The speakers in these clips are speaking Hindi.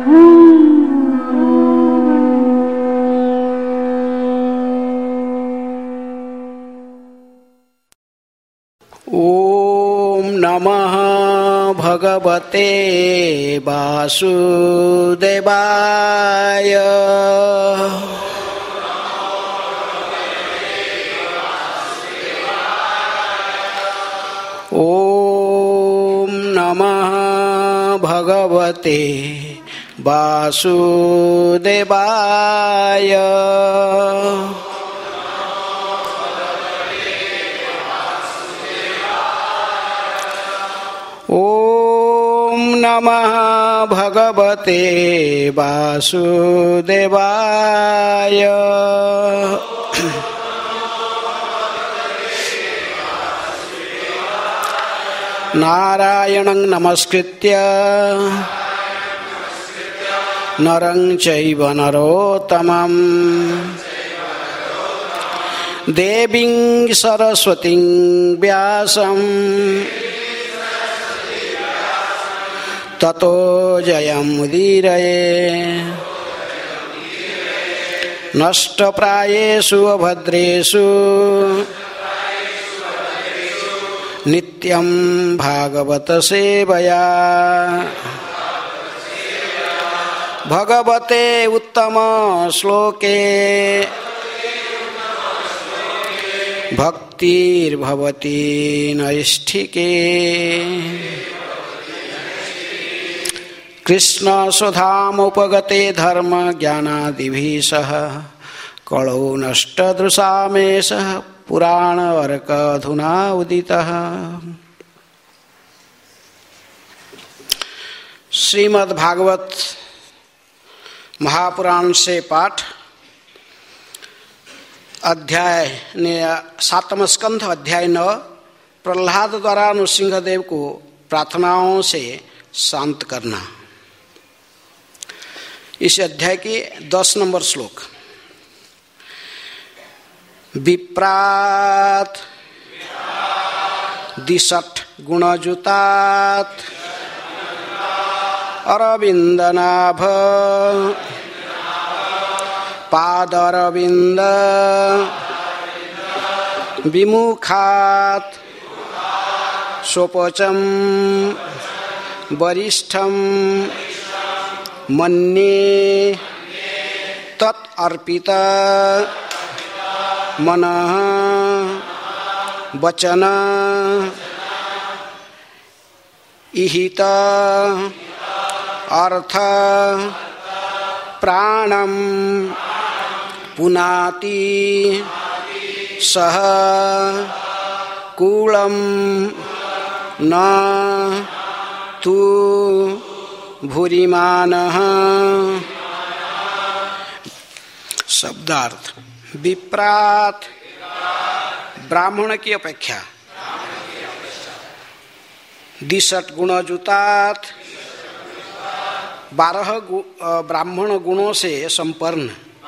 ओम नमः भगवते वासुदेवाय। ओम नमः भगवते वासुदेवाय। ओम नमः भगवते वासुदेवाय। नारायणं नमस्कृत्य नरं चैव नरोत्तमं देवीं सरस्वतीं व्यासं ततो जयमुदीरये। नष्टप्रायेषु अभद्रेषु नित्यं भागवत सेवया। भगवते उत्तम श्लोके भक्तिर्भवति नैष्ठिके। कृष्ण सुधामुपगते धर्म ज्ञानादिभिः सह कलौ नष्टदृशामेषः पुराण अर्क अधुना उदितः। श्रीमद् भागवत महापुराण से पाठ, अध्याय 7वां स्कंध, अध्याय 9। प्रहलाद द्वारा नृसिंहदेव को प्रार्थनाओं से शांत करना। इस अध्याय के 10 नंबर श्लोक। विप्रात दिशठ गुणजुतात अरविंदनाभ पादरविंद विमुखात सोपचम वरिष्ठम मन्ये तत् अर्पित मनः वचन इहित अर्थ प्राणम पुनाति सह कूलम न तु भूरिमानः। शब्दार्थ। विप्रात ब्राह्मण की अपेक्षा, दिशट गुणजुतात 12 ब्राह्मण गुणों से संपन्न,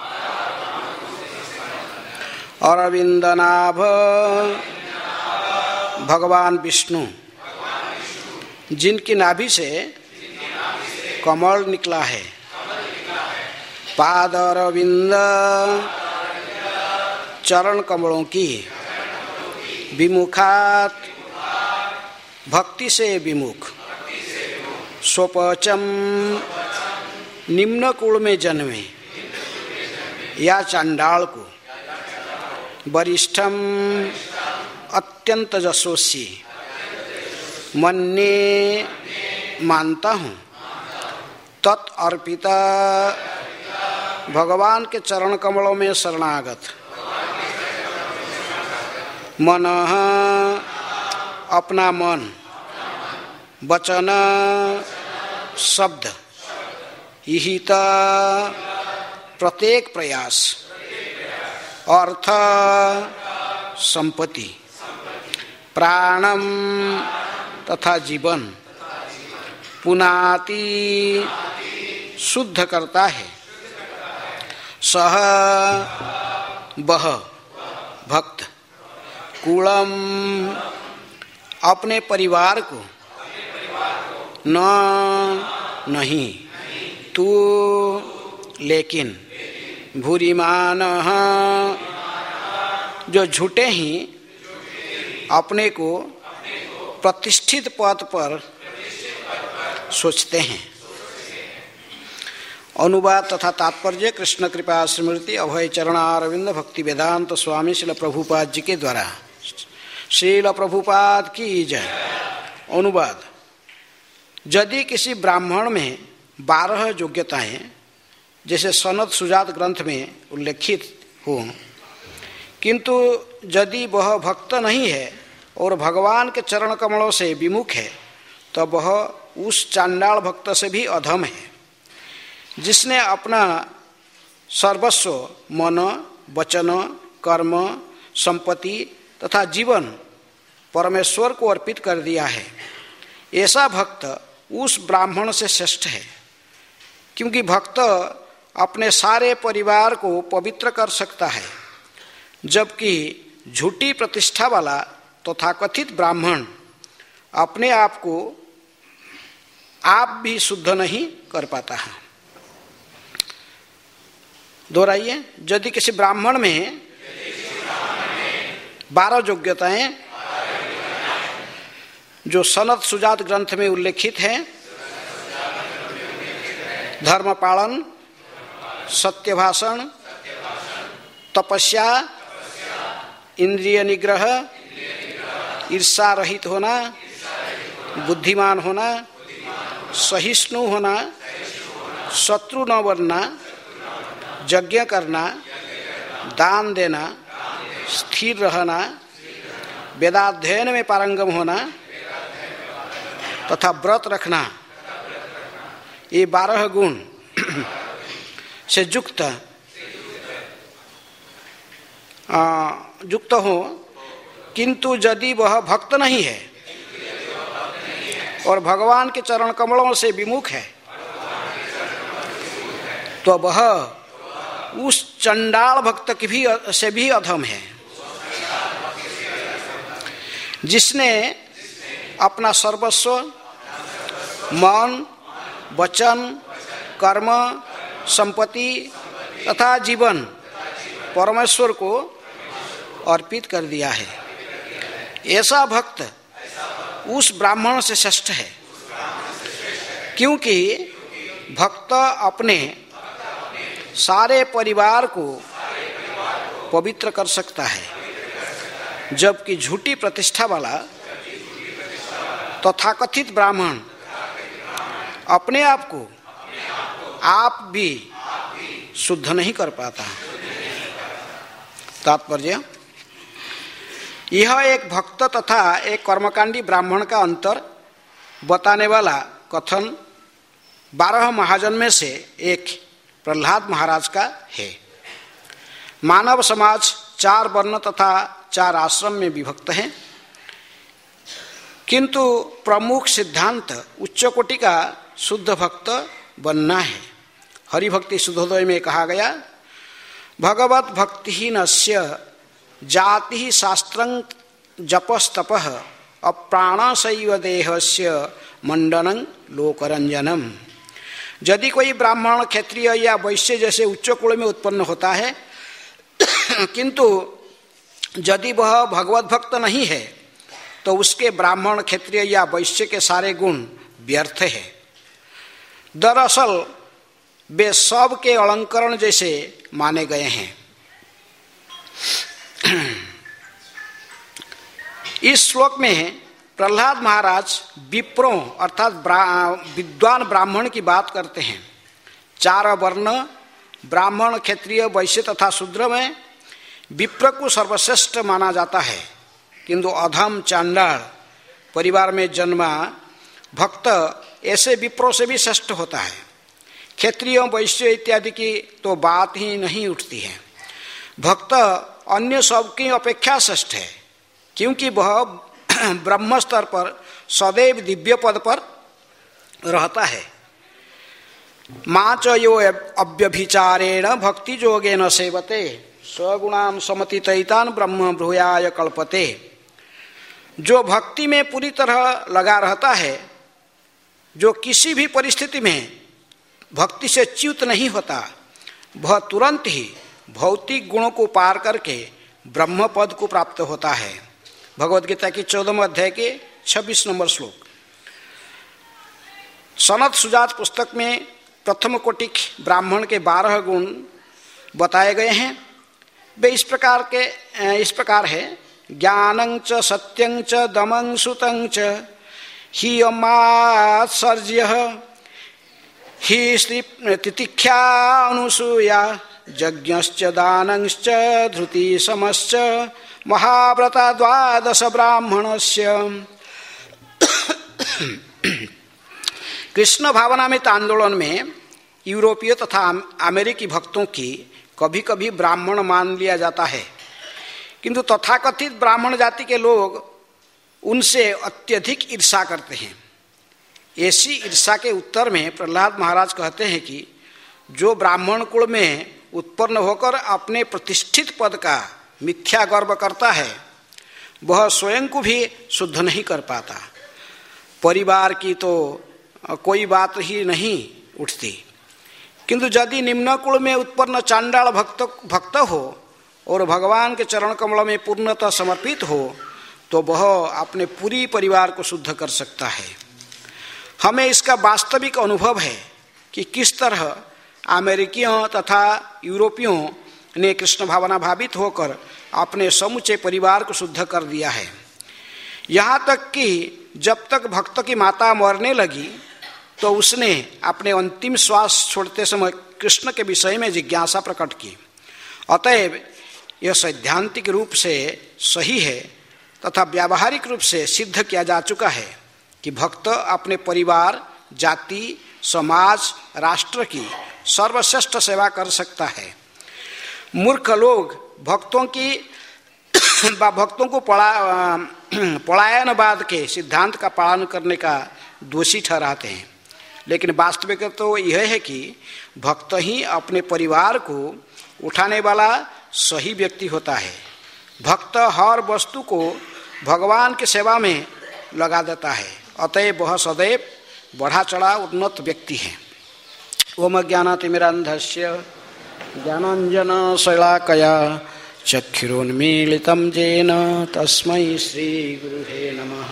अरविंदनाभ भगवान विष्णु जिनकी नाभि से कमल निकला है, पाद अरविंद चरण कमलों की, विमुखात भक्ति से विमुख, स्वपचम निम्न कुल में जन्मे या चांडाल को, वरिष्ठम अत्यंत यशस्वी, मन्ये मानता हूँ, तत् अर्पिता भगवान के चरण कमलों में शरणागत, मन अपना मन, वचन शब्द, इहित प्रत्येक प्रयास, अर्थ संपत्ति, प्राणम तथा जीवन, पुनाति शुद्ध करता है, सह बह भक्त, कुलम अपने परिवार को, न नहीं, किंतु लेकिन भूरिमानः जो झूठे ही अपने को प्रतिष्ठित पद पर सोचते हैं। अनुवाद तथा तात्पर्य कृष्ण कृपा स्मृति अभय चरणारविंद भक्ति वेदांत स्वामी श्रील प्रभुपाद जी के द्वारा। श्रील प्रभुपाद की जय। अनुवाद। यदि किसी ब्राह्मण में 12 योग्यताएं जैसे सनद सुजात ग्रंथ में उल्लेखित हो, किंतु यदि वह भक्त नहीं है और भगवान के चरण कमलों से विमुख है तो वह उस चांडाल भक्त से भी अधम है, जिसने अपना सर्वस्व मन, वचन, कर्म, संपत्ति तथा जीवन परमेश्वर को अर्पित कर दिया है। ऐसा भक्त उस ब्राह्मण से श्रेष्ठ है, क्योंकि भक्त अपने सारे परिवार को पवित्र कर सकता है, जबकि झूठी प्रतिष्ठा वाला तथाकथित ब्राह्मण अपने आप को आप भी शुद्ध नहीं कर पाता है। दोहराइए। यदि किसी ब्राह्मण में 12 योग्यताएं जो सनद सुजात ग्रंथ में उल्लेखित है, धर्म पालन, सत्य भाषण, तपस्या, इंद्रिय निग्रह, ईर्षा रहित होना, बुद्धिमान होना, सहिष्णु होना, शत्रु न बनना, यज्ञ करना, दान देना, स्थिर रहना, वेदाध्ययन में पारंगम होना तथा व्रत रखना, ये 12 गुण से युक्त हो, किंतु यदि वह भक्त नहीं है और भगवान के चरण कमलों से विमुख है तो वह उस चंडाल भक्त की भी से भी अधम है, जिसने अपना सर्वस्व मन, वचन, कर्म, संपत्ति तथा जीवन परमेश्वर को अर्पित कर दिया है। ऐसा भक्त उस ब्राह्मण से श्रेष्ठ है, क्योंकि भक्त अपने सारे परिवार को पवित्र कर सकता है, जबकि झूठी प्रतिष्ठा वाला तथाकथित ब्राह्मण अपने आप को आप भी शुद्ध नहीं कर पाता। तात्पर्य। यह एक भक्त तथा एक कर्मकांडी ब्राह्मण का अंतर बताने वाला कथन 12 महाजन में से एक प्रहलाद महाराज का है। मानव समाज 4 वर्ण तथा 4 आश्रम में विभक्त है, किंतु प्रमुख सिद्धांत उच्च कोटि का शुद्ध भक्त बनना है। हरिभक्ति शुद्धोदय में कहा गया, भगवत भक्तिहीनस्य जाति शास्त्रं जपस्तपः अप्राणशैव देहस्य मंडनं लोकरंजनम। यदि कोई ब्राह्मण, क्षत्रिय या वैश्य जैसे उच्च कुल में उत्पन्न होता है, किंतु यदि वह भगवत भक्त नहीं है तो उसके ब्राह्मण, क्षत्रिय या वैश्य के सारे गुण व्यर्थ है। दरअसल वे सब के अलंकरण जैसे माने गए हैं। इस श्लोक में प्रहलाद महाराज विप्रों अर्थात विद्वान ब्राह्मण की बात करते हैं। 4 वर्ण ब्राह्मण, क्षत्रिय, वैश्य तथा शूद्र में विप्र को सर्वश्रेष्ठ माना जाता है, किंतु अधम चांडाल परिवार में जन्मा भक्त ऐसे विप्रों से भी श्रेष्ठ होता है। क्षत्रिय, वैश्य इत्यादि की तो बात ही नहीं उठती है। भक्त अन्य सबकी अपेक्षा श्रेष्ठ है, क्योंकि वह ब्रह्म स्तर पर सदैव दिव्य पद पर रहता है। माच यो अव्यभिचारेण भक्ति जोगेन सेवते स्वगुणान समतितैतान ब्रह्म भ्रूयाय कल्पते। जो भक्ति में पूरी तरह लगा रहता है, जो किसी भी परिस्थिति में भक्ति से च्युत नहीं होता, वह तुरंत ही भौतिक गुणों को पार करके ब्रह्म पद को प्राप्त होता है। भगवद गीता की 14वें अध्याय के 26 नंबर श्लोक। सनत सुजात पुस्तक में प्रथम कोटि ब्राह्मण के 12 गुण बताए गए हैं। वे इस प्रकार है: ज्ञानं च सत्यं च दमं सुतं च हीयमात्सर्ज्यः हि तितिक्षा अनुसूया यज्ञश्च दानश्च धृति समश्च महाव्रता 12 ब्राह्मणस्य। कृष्ण भावनामृत आंदोलन में यूरोपीय तथा अमेरिकी भक्तों की कभी कभी ब्राह्मण मान लिया जाता है, किंतु तथाकथित ब्राह्मण जाति के लोग उनसे अत्यधिक ईर्षा करते हैं। ऐसी ईर्षा के उत्तर में प्रहलाद महाराज कहते हैं कि जो ब्राह्मण कुल में उत्पन्न होकर अपने प्रतिष्ठित पद का मिथ्या गर्व करता है, वह स्वयं को भी शुद्ध नहीं कर पाता। परिवार की तो कोई बात ही नहीं उठती, किंतु यदि निम्न कुल में उत्पन्न चांडाल भक्त हो और भगवान के चरण कमल में पूर्णतः समर्पित हो, तो वह अपने पूरी परिवार को शुद्ध कर सकता है। हमें इसका वास्तविक अनुभव है कि किस तरह अमेरिकियों तथा यूरोपियों ने कृष्ण भावना भावित होकर अपने समूचे परिवार को शुद्ध कर दिया है। यहाँ तक कि जब तक भक्त की माता मरने लगी तो उसने अपने अंतिम श्वास छोड़ते समय कृष्ण के विषय में जिज्ञासा प्रकट की। अतएव यह सैद्धांतिक रूप से सही है तथा व्यावहारिक रूप से सिद्ध किया जा चुका है कि भक्त अपने परिवार, जाति, समाज, राष्ट्र की सर्वश्रेष्ठ सेवा कर सकता है। मूर्ख लोग भक्तों को पलायनवाद के सिद्धांत का पालन करने का दोषी ठहराते हैं, लेकिन वास्तविक तो यह है कि भक्त ही अपने परिवार को उठाने वाला सही व्यक्ति होता है। भक्त हर वस्तु को भगवान की सेवा में लगा देता है, अतएव वह सदैव बढ़ा चढ़ा उन्नत व्यक्ति है। ओम ज्ञानातिमिरान्धस्य ज्ञानाञ्जनशलाकया चक्षुरुन्मीलितं येन तस्मै श्रीगुरुवे नमः।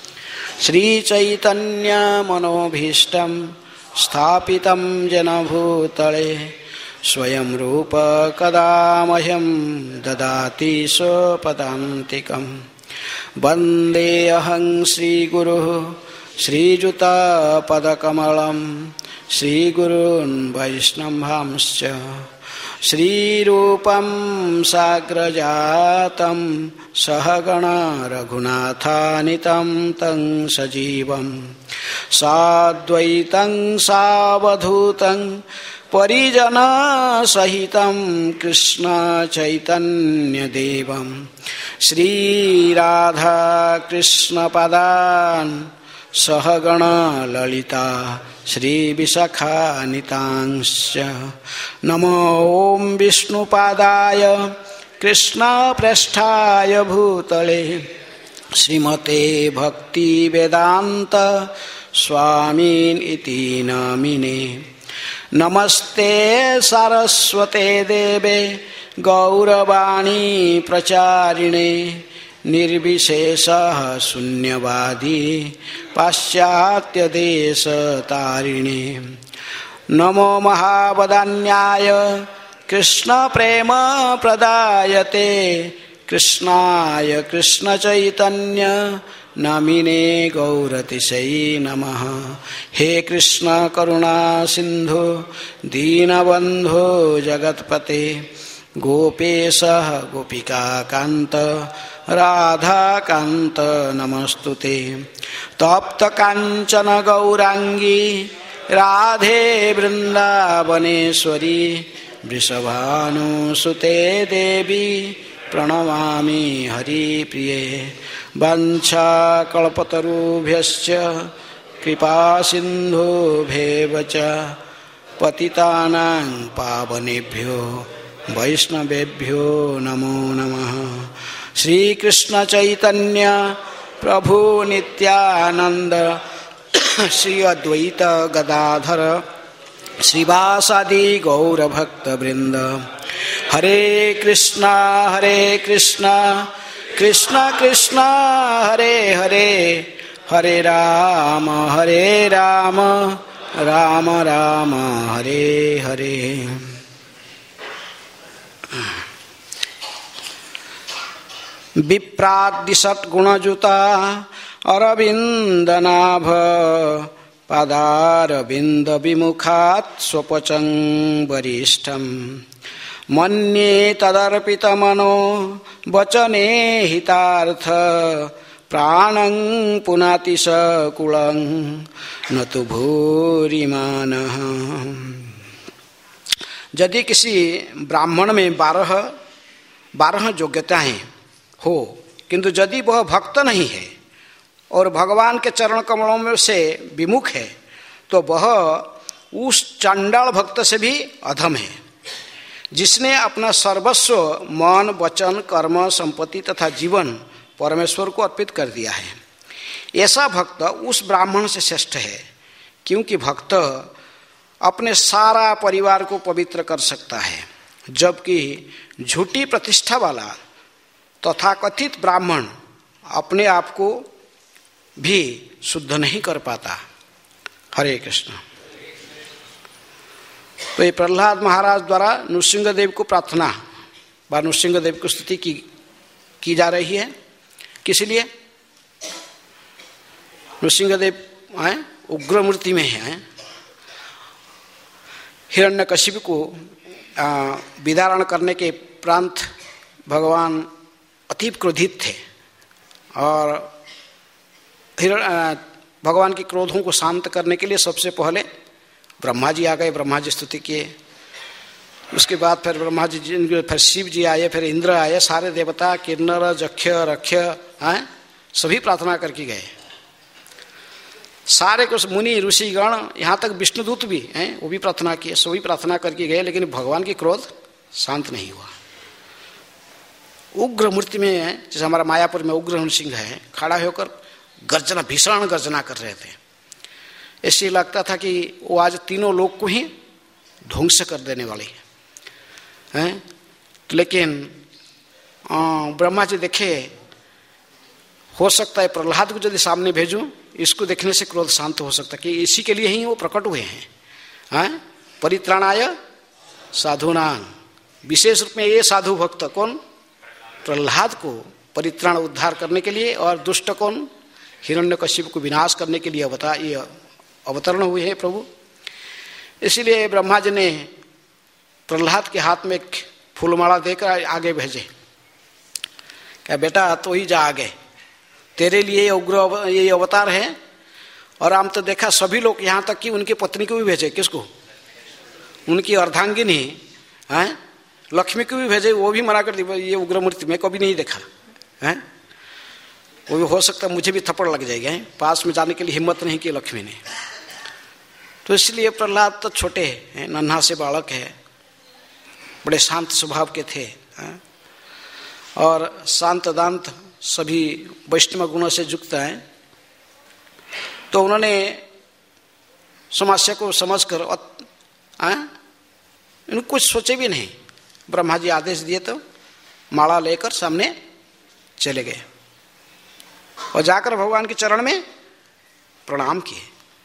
श्रीचैतन्यमनोभीष्टं स्थापितं जनभूतले स्वयं रूप कदा मह्यं ददाति स्वपदान्तिकं। वन्देऽहं श्रीगुरुः श्रीयुतपदकमलं श्रीगुरून् वैष्णवांश्च श्रीरूपं साग्रजातं सहगण रघुनाथानितं तं सजीवं साद्वैतं सावधूतं परिजनसहितं कृष्ण चैतन्यदेवं श्रीराधा कृष्णपदान् सहगण ललिता श्रीविशाखानितांश्च। नमो ओं विष्णुपादाय कृष्णप्रेष्ठाय भूतले श्रीमते भक्तिवेदान्त स्वामिन् इति नामिने। नमस्ते सारस्वते देवे गौरवाणी प्रचारिणे निर्विशेषः शून्यवादी पाश्चात्यदेशतारिणे। नमो महावदान्याय कृष्णप्रेम प्रदायते कृष्णाय कृष्णचैतन्य नामिने गौरतिशयी नमः। हे कृष्ण करुणा सिंधु दीनबंधो जगत्पते गोपेश गोपिकाकांत राधाकांत नमस्तुते। तप्त कांचन गौरांगी राधे वृंदावनेश्वरी वृषभानुसुते देवी प्रणमामि हरिप्रिये। वाञ्छाकल्पतरुभ्यश्च कृपा सिन्धुभ्येव च पतितानां पावनेभ्यो वैष्णवेभ्यो नमो नमः। श्री कृष्ण चैतन्य प्रभु नित्यानंद श्री अद्वैत गदाधर श्रीवासादि गौर भक्त वृंद। हरे कृष्णा कृष्ण कृष्ण हरे हरे, हरे राम राम राम हरे हरे। विप्रादिशत् गुणजुता अरविंदनाभ, पादारविंद विमुखात् स्वपचं वरिष्ठं। मन्ये तदर्पितमनो वचने हितार्थ, प्राणं पुनाति सकुलं न तु भूरिमानः। यदि किसी ब्राह्मण में 12 योग्यताएं हो, किंतु यदि वह भक्त नहीं है और भगवान के चरण कमलों में से विमुख है, तो वह उस चंडाल भक्त से भी अधम है, जिसने अपना सर्वस्व मन वचन कर्म संपत्ति तथा जीवन परमेश्वर को अर्पित कर दिया है। ऐसा भक्त उस ब्राह्मण से श्रेष्ठ है, क्योंकि भक्त अपने सारा परिवार को पवित्र कर सकता है, जबकि झूठी प्रतिष्ठा वाला तथाकथित ब्राह्मण अपने आप को भी शुद्ध नहीं कर पाता। हरे कृष्ण। तो ये प्रहलाद महाराज द्वारा नृसिंहदेव को प्रार्थना व नृसिंहदेव की स्तुति की जा रही है। किस लिए? नृसिंहदेव उग्र मूर्ति में है। हिरण्यकशिपु को विदारण करने के उपरांत भगवान अतीव क्रोधित थे और भगवान के क्रोधों को शांत करने के लिए सबसे पहले ब्रह्मा जी आ गए, ब्रह्मा जी स्तुति किए। उसके बाद फिर ब्रह्मा जी, फिर शिव जी आए, फिर इंद्र आए, सारे देवता किन्नर जक्ष्य रक्ष्य सभी प्रार्थना करके गए। सारे कुछ मुनि ऋषि गण, यहाँ तक विष्णुदूत भी हैं, वो भी प्रार्थना किए, सभी प्रार्थना करके गए, लेकिन भगवान की क्रोध शांत नहीं हुआ। उग्र मूर्ति में, जैसे हमारा मायापुर में उग्र नृसिंह है, खड़ा होकर गर्जना, भीषण गर्जना कर रहे थे। ऐसे लगता था कि वो आज तीनों लोग को ही ध्वंस कर देने वाले हैं। लेकिन ब्रह्मा जी देखे, हो सकता है प्रहलाद को यदि सामने भेजूं, इसको देखने से क्रोध शांत हो सकता है, कि इसी के लिए ही वो प्रकट हुए हैं। परित्राणाय साधूनां, विशेष रूप में ये साधु भक्त कौन? प्रहलाद को परित्राण उद्धार करने के लिए, और दुष्ट कौन? हिरण्यकशिपु को विनाश करने के लिए अवतरण हुए हैं प्रभु। इसलिए ब्रह्मा जी ने प्रहलाद के हाथ में एक फूलमाला देकर आगे भेजे, क्या बेटा तो ही जा आगे, तेरे लिए उग्र ये अवतार है। और हम तो देखा सभी लोग, यहाँ तक कि उनकी पत्नी को भी भेजे। किसको? उनकी अर्धांगिनी लक्ष्मी को भी भेजे, वो भी मना कर दी, ये उग्र मूर्ति मैं कभी नहीं देखा है। वो भी हो सकता मुझे भी थप्पड़ लग जाएगा, पास में जाने के लिए हिम्मत नहीं की लक्ष्मी ने। तो इसलिए प्रहलाद तो छोटे हैं, नन्हा से बालक है, बड़े शांत स्वभाव के थे और शांत दांत, सभी वैष्णव गुणों से युक्त हैं। तो उन्होंने समस्या को समझकर इनको कुछ सोचे भी नहीं, ब्रह्मा जी आदेश दिए तो माला लेकर सामने चले गए और जाकर भगवान के चरण में प्रणाम किए।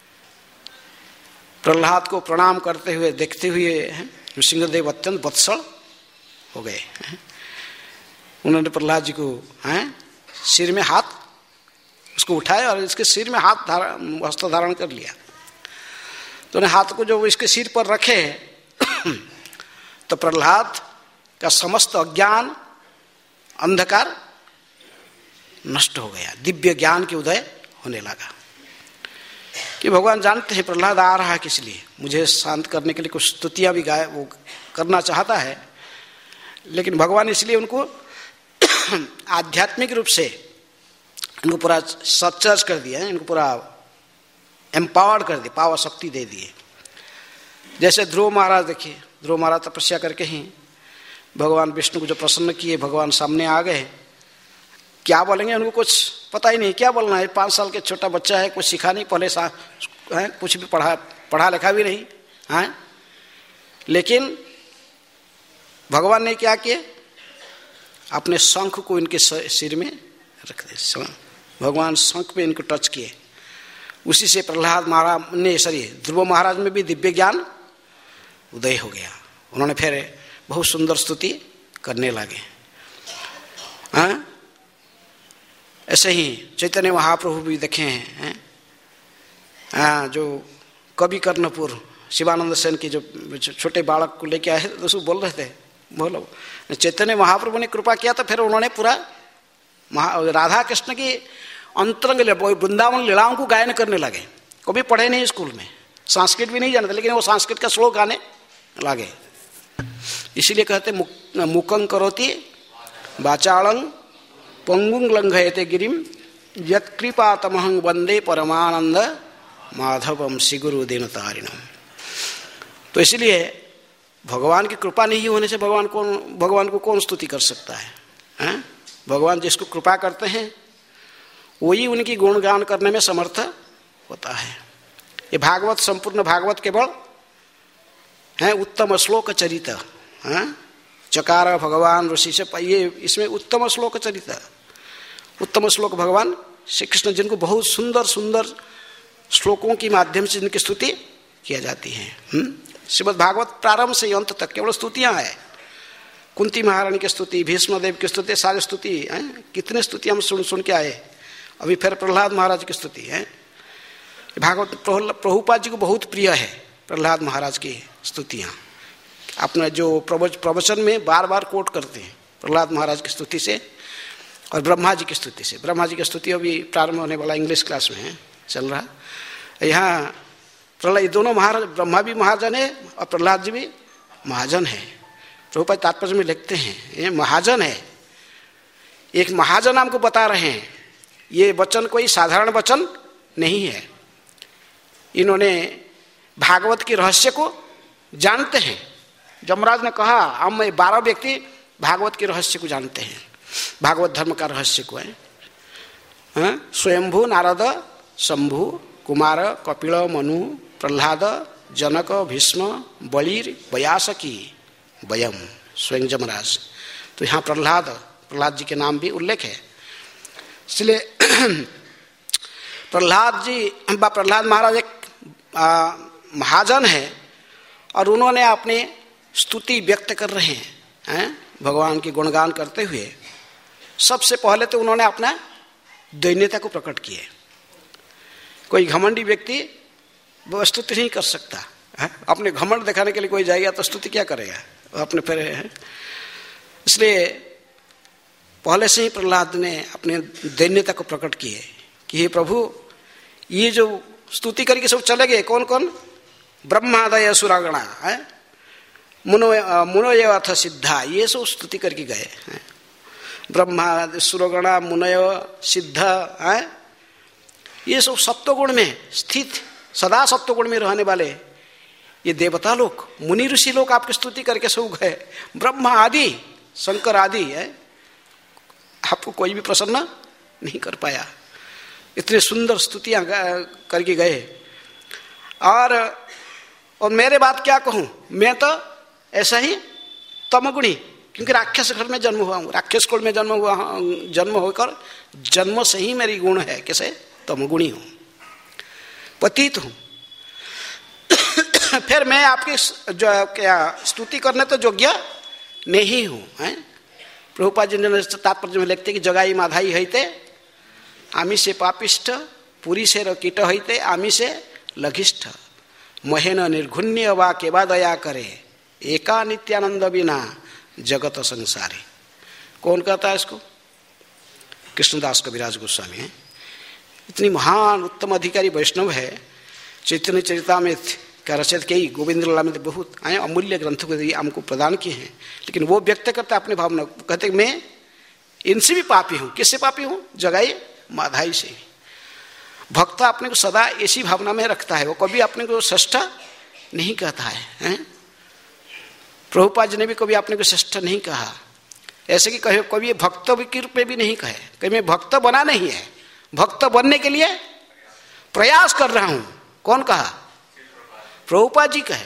प्रहलाद को प्रणाम करते हुए देखते हुए नृसिंहदेव अत्यंत वत्सल हो गए। उन्होंने प्रहलाद जी को सिर में हाथ उसको उठाया और इसके सिर में हाथ वस्त्र धारण कर लिया। तो उन्हें हाथ को जो इसके सिर पर रखे तो प्रहलाद का समस्त अज्ञान अंधकार नष्ट हो गया, दिव्य ज्ञान के उदय होने लगा। कि भगवान जानते हैं प्रहलाद आ रहा है किस लिए, मुझे शांत करने के लिए कुछ स्तुतियां भी गाय वो करना चाहता है, लेकिन भगवान इसलिए उनको आध्यात्मिक रूप से उनको पूरा सच्चार्ज कर दिया, इनको पूरा एम्पावर्ड कर दिया, पावर शक्ति दे दिए। जैसे ध्रुव महाराज, देखिए ध्रुव महाराज तपस्या करके ही भगवान विष्णु को जो प्रसन्न किए, भगवान सामने आ गए, क्या बोलेंगे उनको कुछ पता ही नहीं, क्या बोलना है। 5 साल के छोटा बच्चा है, कुछ सीखा नहीं, पहले कुछ भी पढ़ा लिखा भी नहीं हाँ, लेकिन भगवान ने क्या किया, अपने शंख को इनके सिर में रख दिया। भगवान शंख पे इनको टच किए, उसी से प्रहलाद महाराज ने, सॉरी ध्रुव महाराज में भी दिव्य ज्ञान उदय हो गया। उन्होंने फिर बहुत सुंदर स्तुति करने लगे। हाँ, ऐसे ही चैतन्य महाप्रभु भी देखे हैं। हाँ, जो कवि कर्णपुर शिवानंद सेन के जो छोटे बालक को लेके आए तो उसको बोल रहे थे, बोलो चैतन्य महाप्रभु ने कृपा किया तो फिर उन्होंने पूरा राधा कृष्ण की अंतरंग वृंदावन लीलाओं को गायन करने लगे। कभी पढ़े नहीं स्कूल में, संस्कृत भी नहीं जानते, लेकिन वो संस्कृत का श्लोक गाने लगे। इसीलिए कहते मुकं करोति वाचालं पंगुं लंघयते गिरिम यत्कृपा तमहं वंदे परमानंद माधवम श्रीगुरु दीनतारिणम। तो इसलिए भगवान की कृपा नहीं होने से भगवान को कौन स्तुति कर सकता है? भगवान जिसको कृपा करते हैं वही उनकी गुणगान करने में समर्थ होता है। ये भागवत, संपूर्ण भागवत केवल है उत्तम श्लोक चरित, चकार भगवान ऋषि से, ये इसमें उत्तम श्लोक चरित, उत्तम श्लोक भगवान श्री कृष्ण जिनको बहुत सुंदर सुंदर श्लोकों के माध्यम से जिनकी स्तुति किया जाती है। श्रीमद् भागवत प्रारंभ से अंत तक केवल स्तुतियां हैं। कुंती महारानी की स्तुति, भीष्मदेव की स्तुति, सारी स्तुति है। कितने स्तुति हम सुन के आए। अभी फिर प्रहलाद महाराज की स्तुति है। भागवत प्रभुपाद जी को बहुत प्रिय है प्रहलाद महाराज की स्तुतियाँ। अपने जो प्रवचन में बार बार कोट करते हैं प्रहलाद महाराज की स्तुति से और ब्रह्मा जी की स्तुति से। ब्रह्मा जी की स्तुति अभी प्रारंभ होने वाला इंग्लिश क्लास में है, चल रहा। यहाँ प्रहलाद, दोनों महाराज, ब्रह्मा भी महाजन है और प्रहलाद जी भी महाजन है। प्रभुपाद तात्पर्य में लिखते हैं ये महाजन है, एक महाजन हमको बता रहे हैं। ये वचन कोई साधारण वचन नहीं है। इन्होंने भागवत के रहस्य को जानते हैं। जमराज ने कहा हम 12 व्यक्ति भागवत के रहस्य को जानते हैं, भागवत धर्म का रहस्य को है। स्वयंभू, नारद, शंभु, कुमार, कपिल, मनु, प्रहलाद, जनक, भीष्म, बलिर, व्यासकी, वयम, स्वयं जमराज। तो यहाँ प्रहलाद जी के नाम भी उल्लेख है। इसलिए प्रहलाद महाराज एक महाजन है और उन्होंने अपनी स्तुति व्यक्त कर रहे हैं भगवान की गुणगान करते हुए। सबसे पहले तो उन्होंने अपना दैन्यता को प्रकट किए। कोई घमंडी व्यक्ति वो स्तुति नहीं कर सकता है। अपने घमंड दिखाने के लिए कोई जाएगा तो स्तुति क्या करेगा, अपने फिर है। इसलिए पहले से ही प्रहलाद ने अपने दैन्यता को प्रकट किए कि हे प्रभु, ये जो स्तुति करके सब चले गए कौन कौन, ब्रह्मादय सुरागणा है, मुनय अथ सिद्धा, ये सब स्तुति करके गए। ब्रह्मा, सुरगणा, मुनय, सिद्ध है, ये सब सत्वगुण में स्थित, सदा सत्वगुण में रहने वाले ये देवता लोग, मुनि ऋषि लोग आपकी स्तुति करके सब गए। ब्रह्मा आदि, शंकर आदि है, आपको कोई भी प्रसन्न नहीं कर पाया। इतने सुंदर स्तुतियां करके गए। और मेरे बात क्या कहूं, मैं तो ऐसा ही तमगुणी, क्योंकि राक्षस घर में जन्म हुआ हूं, राक्षस कुल में जन्म होकर जन्म से ही मेरी गुण है, कैसे तमगुणी हूं, पतित हूं। फिर मैं आपकी जो क्या स्तुति करने तो योग्य नहीं हूं। प्रभुपाद जी ने तात्पर्य में लिखते कि जगाई माधाई हईते आमी से पापिष्ठ, पुरी से कीट हईते आमी से लघिष्ठ, महेन निर्घुण्य वा केवा दया करे, एका नित्यानंद बिना जगत संसारी। कौन कहता है इसको? कृष्णदास कविराज गोस्वामी है। इतनी महान उत्तम अधिकारी वैष्णव है। चैतन्य चरितामृत का रचयिता कई गोविंद लीला में बहुत अमूल्य ग्रंथों को हमको प्रदान किए हैं, लेकिन वो व्यक्त करते अपनी भावना, कहते मैं इनसे भी पापी हूँ। किससे पापी हूँ? जगाई माधाई से। भक्त अपने को सदा ऐसी भावना में रखता है, वो कभी अपने को श्रेष्ठ नहीं कहता है। प्रभुपाद जी ने भी कभी अपने को श्रेष्ठ नहीं कहा, ऐसे कि कहे कभी भक्त के रूप में भी नहीं कहे, कभी मैं भक्त बना नहीं है, भक्त बनने के लिए प्रयास कर रहा हूं। कौन कहा? प्रभुपाद जी कहे।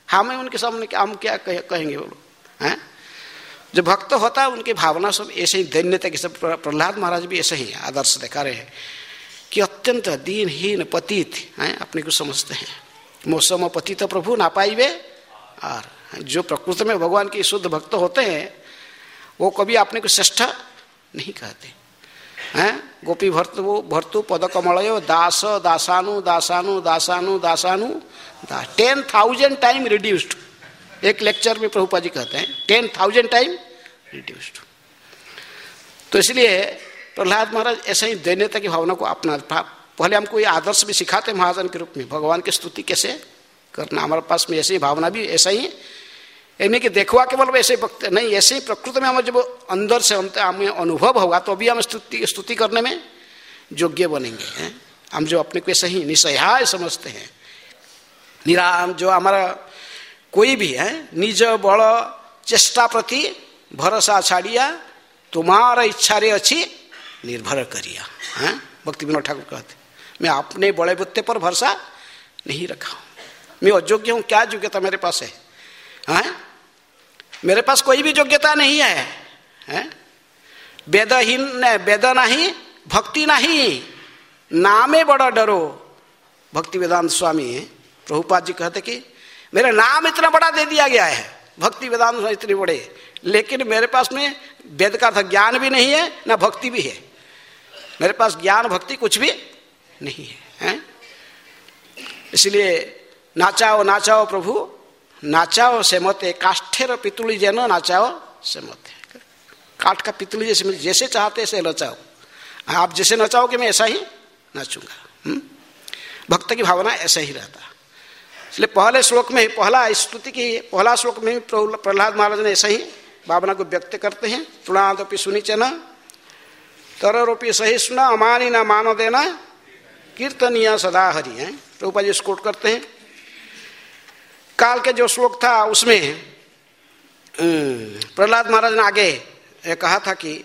हमें उनके सामने हम क्या कहेंगे बोलो हैं? जो भक्त होता है उनकी भावना सब ऐसे ही दैन्यता की सब। प्रहलाद महाराज भी ऐसे ही आदर्श दिखा रहे हैं कि अत्यंत दीनहीन पतित हैं, अपने को समझते हैं। मौसम पतित प्रभु ना पाइबे। और जो प्रकृति में भगवान के शुद्ध भक्त होते हैं वो कभी अपने को श्रेष्ठ नहीं कहते हैं। गोपी भर्तु पद कमलयो दास दासानु दासानु दासानु दासानु 10,000 टाइम रिड्यूस्ड। एक लेक्चर में प्रभुपाद जी कहते हैं 10,000 टाइम रिड्यूस्ड। तो इसलिए प्रहलाद महाराज ऐसे ही दैन्यता की भावना को अपना। पहले हमको ये आदर्श भी सिखाते महाजन के रूप में, भगवान की स्तुति कैसे करना। हमारे पास में ऐसे ही भावना भी ऐसा ही यानी कि देखवा केवल ऐसे वक्त नहीं, ऐसे ही प्रकृति में हमें जब अंदर से हमें अनुभव होगा तो अभी हम स्तुति करने में योग्य बनेंगे। हम जो अपने को ऐसे ही निसहाय समझते हैं, निराम, जो हमारा कोई भी है निज बल चेष्टा प्रति भरोसा छाड़िया तुम्हारा इच्छा रे अच्छी निर्भर करिया। भक्ति विनोद ठाकुर कहते मैं अपने बड़े बुत्ते पर भरोसा नहीं रखा हूँ, मैं अयोग्य हूँ, क्या योग्यता मेरे पास है? मेरे पास कोई भी योग्यता नहीं है। वेद नहीं भक्ति नहीं, नामे बड़ा डरो। भक्ति वेदांत स्वामी प्रभुपाद जी कहते कि मेरा नाम इतना बड़ा दे दिया गया है, भक्ति वेदांत स्वामी इतने बड़े, लेकिन मेरे पास में वेद का ज्ञान भी नहीं है ना भक्ति भी है। मेरे पास ज्ञान भक्ति कुछ भी नहीं है। इसलिए नाचाओ नाचाओ प्रभु नाचाओ से मते, काष्ठेर पितुली जैन नाचाओ से मते। काठ का पितुली जैसे चाहते ऐसे नचाओ, आप जैसे नचाओगे मैं ऐसा ही नाचूंगा। भक्त की भावना ऐसा ही रहता। इसलिए पहले श्लोक में पहला स्तुति की पहला श्लोक में प्रहलाद महाराज ने ऐसा ही भावना को व्यक्त करते हैं। तृणादपि सुनिचन तररोपि सहिष्णु अमानी न मानो देना कीर्तनीय सदा हरि है। प्रभुपाद जी कोट करते हैं। काल के जो श्लोक था उसमें प्रहलाद महाराज ने आगे कहा था कि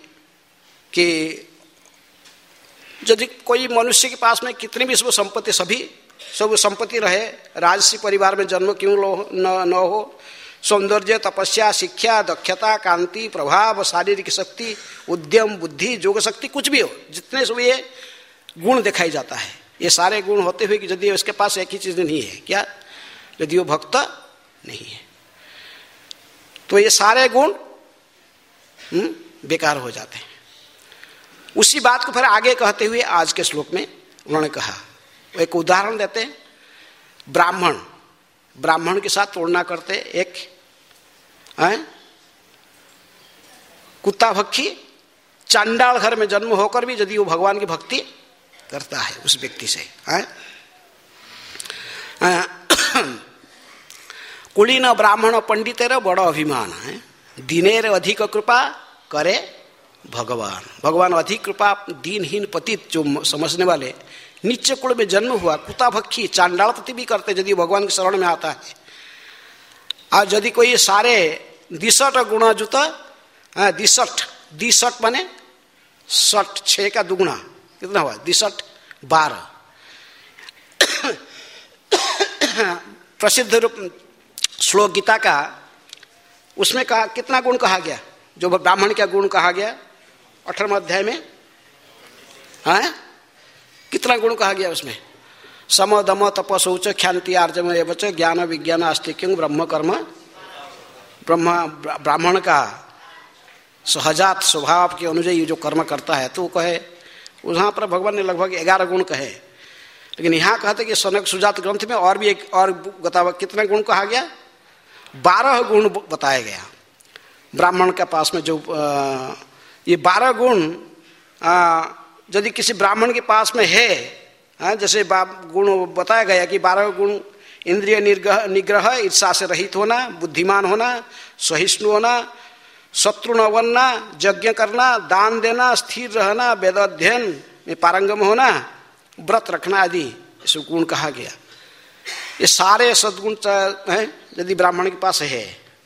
यदि कोई मनुष्य के पास में कितनी भी संपत्ति सब संपत्ति रहे, राजसी परिवार में जन्म क्यों न हो, सौंदर्य तपस्या शिक्षा दक्षता कांति प्रभाव शारीरिक शक्ति उद्यम बुद्धि योग शक्ति कुछ भी हो, जितने सब ये गुण दिखाई जाता है, ये सारे गुण होते हुए कि यदि उसके पास एक ही चीज नहीं है, क्या? यदि वो भक्त नहीं है तो ये सारे गुण बेकार हो जाते हैं। उसी बात को फिर आगे कहते हुए आज के श्लोक में उन्होंने कहा, एक उदाहरण देते हैं। ब्राह्मण के साथ तुलना करते एक कुत्ता भक्षी चांडाल घर में जन्म होकर भी यदि वो भगवान की भक्ति करता है उस व्यक्ति से कुलीन ब्राह्मण पंडितेर बड़ा अभिमान है, दीनेर अधिक कृपा करे भगवान। भगवान अधिक कृपा दीनहीन पतित जो समझने वाले नीचे कुल में जन्म हुआ कुत्ता भक्षी चांडाल पति भी करते यदि भगवान के शरण में आता है। और यदि कोई सारे 62 गुणा जुता 62 माने 6 का दुगुना कितना हुआ 62 12 प्रसिद्ध रूप श्लोक गीता का उसमें कहा कितना गुण कहा गया, जो ब्राह्मण का गुण कहा गया 18वें अध्याय में कितना गुण कहा गया उसमें? सम दम तप शौच ख्याति आर्जव एवच ज्ञान विज्ञान आस्तिक्यं ब्रह्म कर्म। ब्राह्मण का सहजात स्वभाव के अनुଯାयी जो कर्म करता है तो वो कहे, वहाँ पर भगवान ने लगभग 11 गुण कहे, लेकिन यहाँ कहते कि सनक सुजात ग्रंथ में और भी एक और बतावा कितना गुण कहा गया 12 गुण बताया गया। ब्राह्मण के पास में जो ये 12 गुण यदि किसी ब्राह्मण के पास में है, जैसे गुण बताया गया कि 12 गुण इंद्रिय निग्रह ईर्षा से रहित होना, बुद्धिमान होना, सहिष्णु होना, शत्रु न बनना, यज्ञ करना, दान देना, स्थिर रहना, वेद अध्ययन में पारंगम होना, व्रत रखना आदि इसे गुण कहा गया। ये सारे सद्गुण हैं यदि ब्राह्मण के पास है,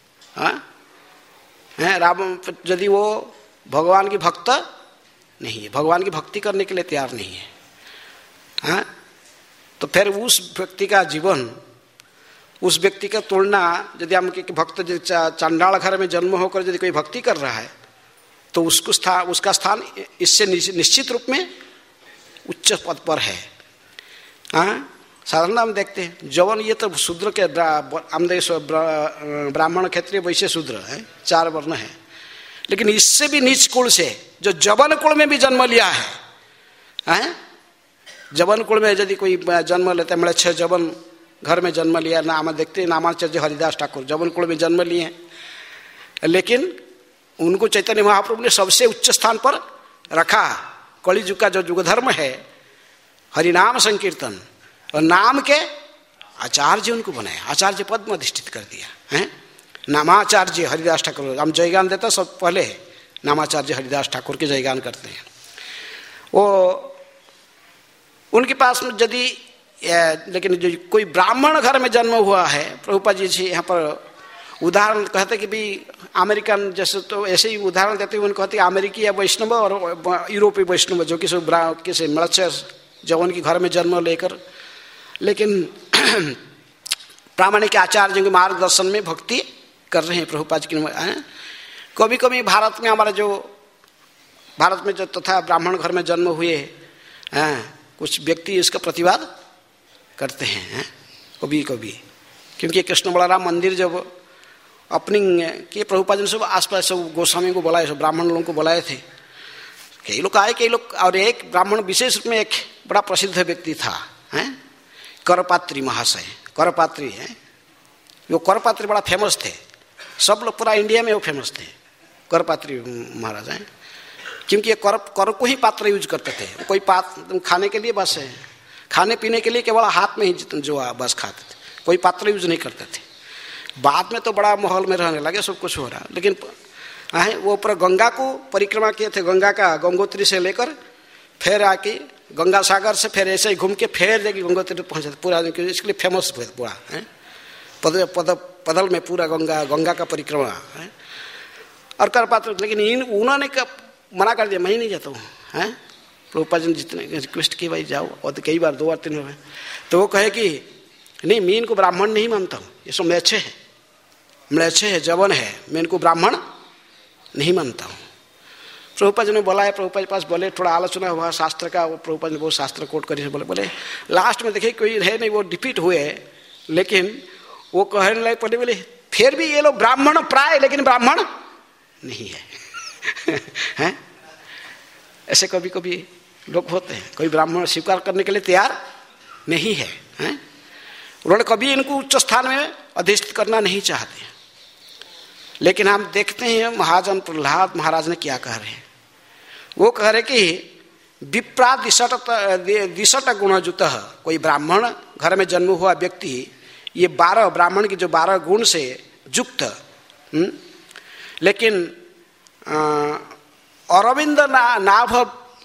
यदि वो भगवान की भक्त नहीं है, भगवान की भक्ति करने के लिए तैयार नहीं है, तो फिर उस व्यक्ति का जीवन उस व्यक्ति का तुलना यदि हम भक्त चांडाल घर में जन्म होकर यदि कोई भक्ति कर रहा है तो उसका स्थान इससे निश्चित रूप में उच्च पद पर है। साधारण हम देखते हैं जवन, ये तो शूद्र के ब्राह्मण क्षत्रिय वैश्य शूद्र है, 4 वर्ण है, लेकिन इससे भी नीच कुल से जो जवन कुल में भी जन्म लिया है, जवन कुल में यदि कोई जन्म लेता है, मतलब 6 जवन घर में जन्म लिया, नाम देखते हैं नामाचार्य हरिदास ठाकुर जवन कुल में जन्म लिए हैं, लेकिन उनको चैतन्य महाप्रभु ने सबसे उच्च स्थान पर रखा। कलियुग का जो युग धर्म है हरिनाम संकीर्तन, और नाम के आचार्य उनको बनाया, आचार्य पद में अधिष्ठित कर दिया है। नामाचार्य हरिदास ठाकुर, हम जयगान देते सब पहले नामाचार्य हरिदास ठाकुर के जयगान करते हैं। वो उनके पास में यदि लेकिन जो कोई ब्राह्मण घर में जन्म हुआ है, प्रभुपाद जी यहाँ पर उदाहरण कहते कि भी अमेरिकन जैसे, तो ऐसे ही उदाहरण देते हुए उनको कहते अमेरिकी या वैष्णव और यूरोपीय वैष्णव जो किसी मलच्छ जवन के घर में जन्म लेकर, लेकिन प्रामाणिक आचार्यों के मार्गदर्शन में भक्ति कर रहे हैं प्रभुपाद जी की। कभी कभी भारत में हमारे जो भारत में जो तथा ब्राह्मण घर में जन्म हुए कुछ व्यक्ति इसका प्रतिवाद करते हैं कभी कभी, क्योंकि कृष्ण बलराम मंदिर जब ओपनिंग के प्रभुपाद जी सब आसपास सब गोस्वामी को बुलाए, सब ब्राह्मण लोगों को बुलाए थे, कई लोग आए, कई लोग, और एक ब्राह्मण विशेष रूप में एक बड़ा प्रसिद्ध व्यक्ति था करपात्री महाशय, करपात्री है, वो करपात्री बड़ा फेमस थे, सब लोग पूरा इंडिया में वो फेमस थे करपात्री महाराज हैं, क्योंकि ये कर को ही पात्र यूज करते थे। कोई पात्र खाने के लिए बस है, खाने पीने के लिए केवल हाथ में ही जो बस खाते थे, कोई पात्र यूज नहीं करते थे। बाद में तो बड़ा माहौल में रहने लगे, सब कुछ हो रहा, लेकिन वो पूरा गंगा को परिक्रमा किए थे, गंगा का गंगोत्री से लेकर फिर आके गंगा सागर से फिर ऐसे ही घूम के फिर जाके गंगोत्री पहुंचे पूरा, इसके लिए फेमस हुए पूरा पदल में पूरा गंगा का परिक्रमा है। और कर पात्र, लेकिन उन्होंने मना कर दिया, मैं ही नहीं जाता हूँ। प्रभुपाद जी ने जितने रिक्वेस्ट की भाई जाओ, और तो कई बार 2 बार 3 बार, तो वो कहे कि नहीं, मैं इनको ब्राह्मण नहीं मानता हूँ, ये सब म्लेच्छ है, म्लेच्छ है, जवन है, मैं इनको ब्राह्मण नहीं मानता हूँ। प्रभुपाद जी ने बोला है, प्रभुपाद के पास बोले, थोड़ा आलोचना हुआ शास्त्र का, वो प्रभुपाद ने बहुत शास्त्र कोट करी, बोले लास्ट में देखे कोई है नहीं, वो डिफीट हुए, लेकिन वो कहने लगे पहले बोले फिर भी ये लोग ब्राह्मण प्राय लेकिन ब्राह्मण नहीं है। हैं? ऐसे कभी कभी लोग होते हैं, कोई ब्राह्मण स्वीकार करने के लिए तैयार नहीं है, हैं? उन्होंने कभी इनको उच्च स्थान में अधिष्ठित करना नहीं चाहते। लेकिन हम देखते हैं महाजन प्रहलाद महाराज ने क्या कह रहे हैं, वो कह रहे कि विप्रा दिशट गुणयुत, कोई ब्राह्मण घर में जन्म हुआ व्यक्ति, ये 12 ब्राह्मण की जो 12 गुण से युक्त, लेकिन अरविंद नाभ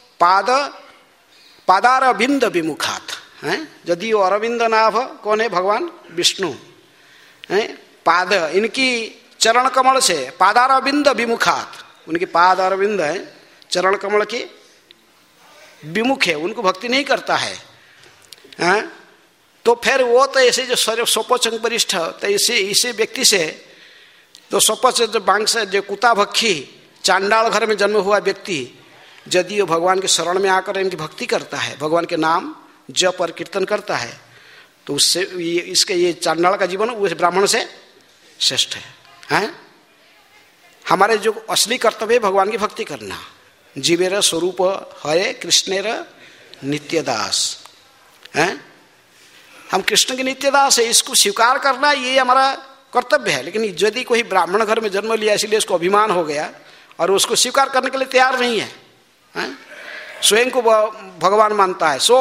पादारविंद विमुखात, यदि वो अरविंद नाभ कौन है, भगवान विष्णु हैं, पाद इनकी चरण कमल से, पादारविंद विमुखात, उनके पाद अरविंद है, चरण कमल के विमुख है, उनको भक्ति नहीं करता है, तो फिर वो तो ऐसे जो सोपोचंग वरिष्ठ, तो इसे व्यक्ति से तो सोपोच जो बांग से जो कुत्ता भक्खी चांडाल घर में जन्म हुआ व्यक्ति, यदि वो भगवान के शरण में आकर इनकी भक्ति करता है, भगवान के नाम जप और कीर्तन करता है, तो उससे इसके ये चांडाल का जीवन उस ब्राह्मण से श्रेष्ठ है। हमारे जो असली कर्तव्य है भगवान की भक्ति करना, जीवेर स्वरूप हरे कृष्णेर नित्यदास है, हम कृष्ण के नित्यदास है, इसको स्वीकार करना ये हमारा कर्तव्य है। लेकिन यदि कोई ब्राह्मण घर में जन्म लिया इसलिए उसको अभिमान हो गया और उसको स्वीकार करने के लिए तैयार नहीं है, स्वयं को भगवान मानता है, सो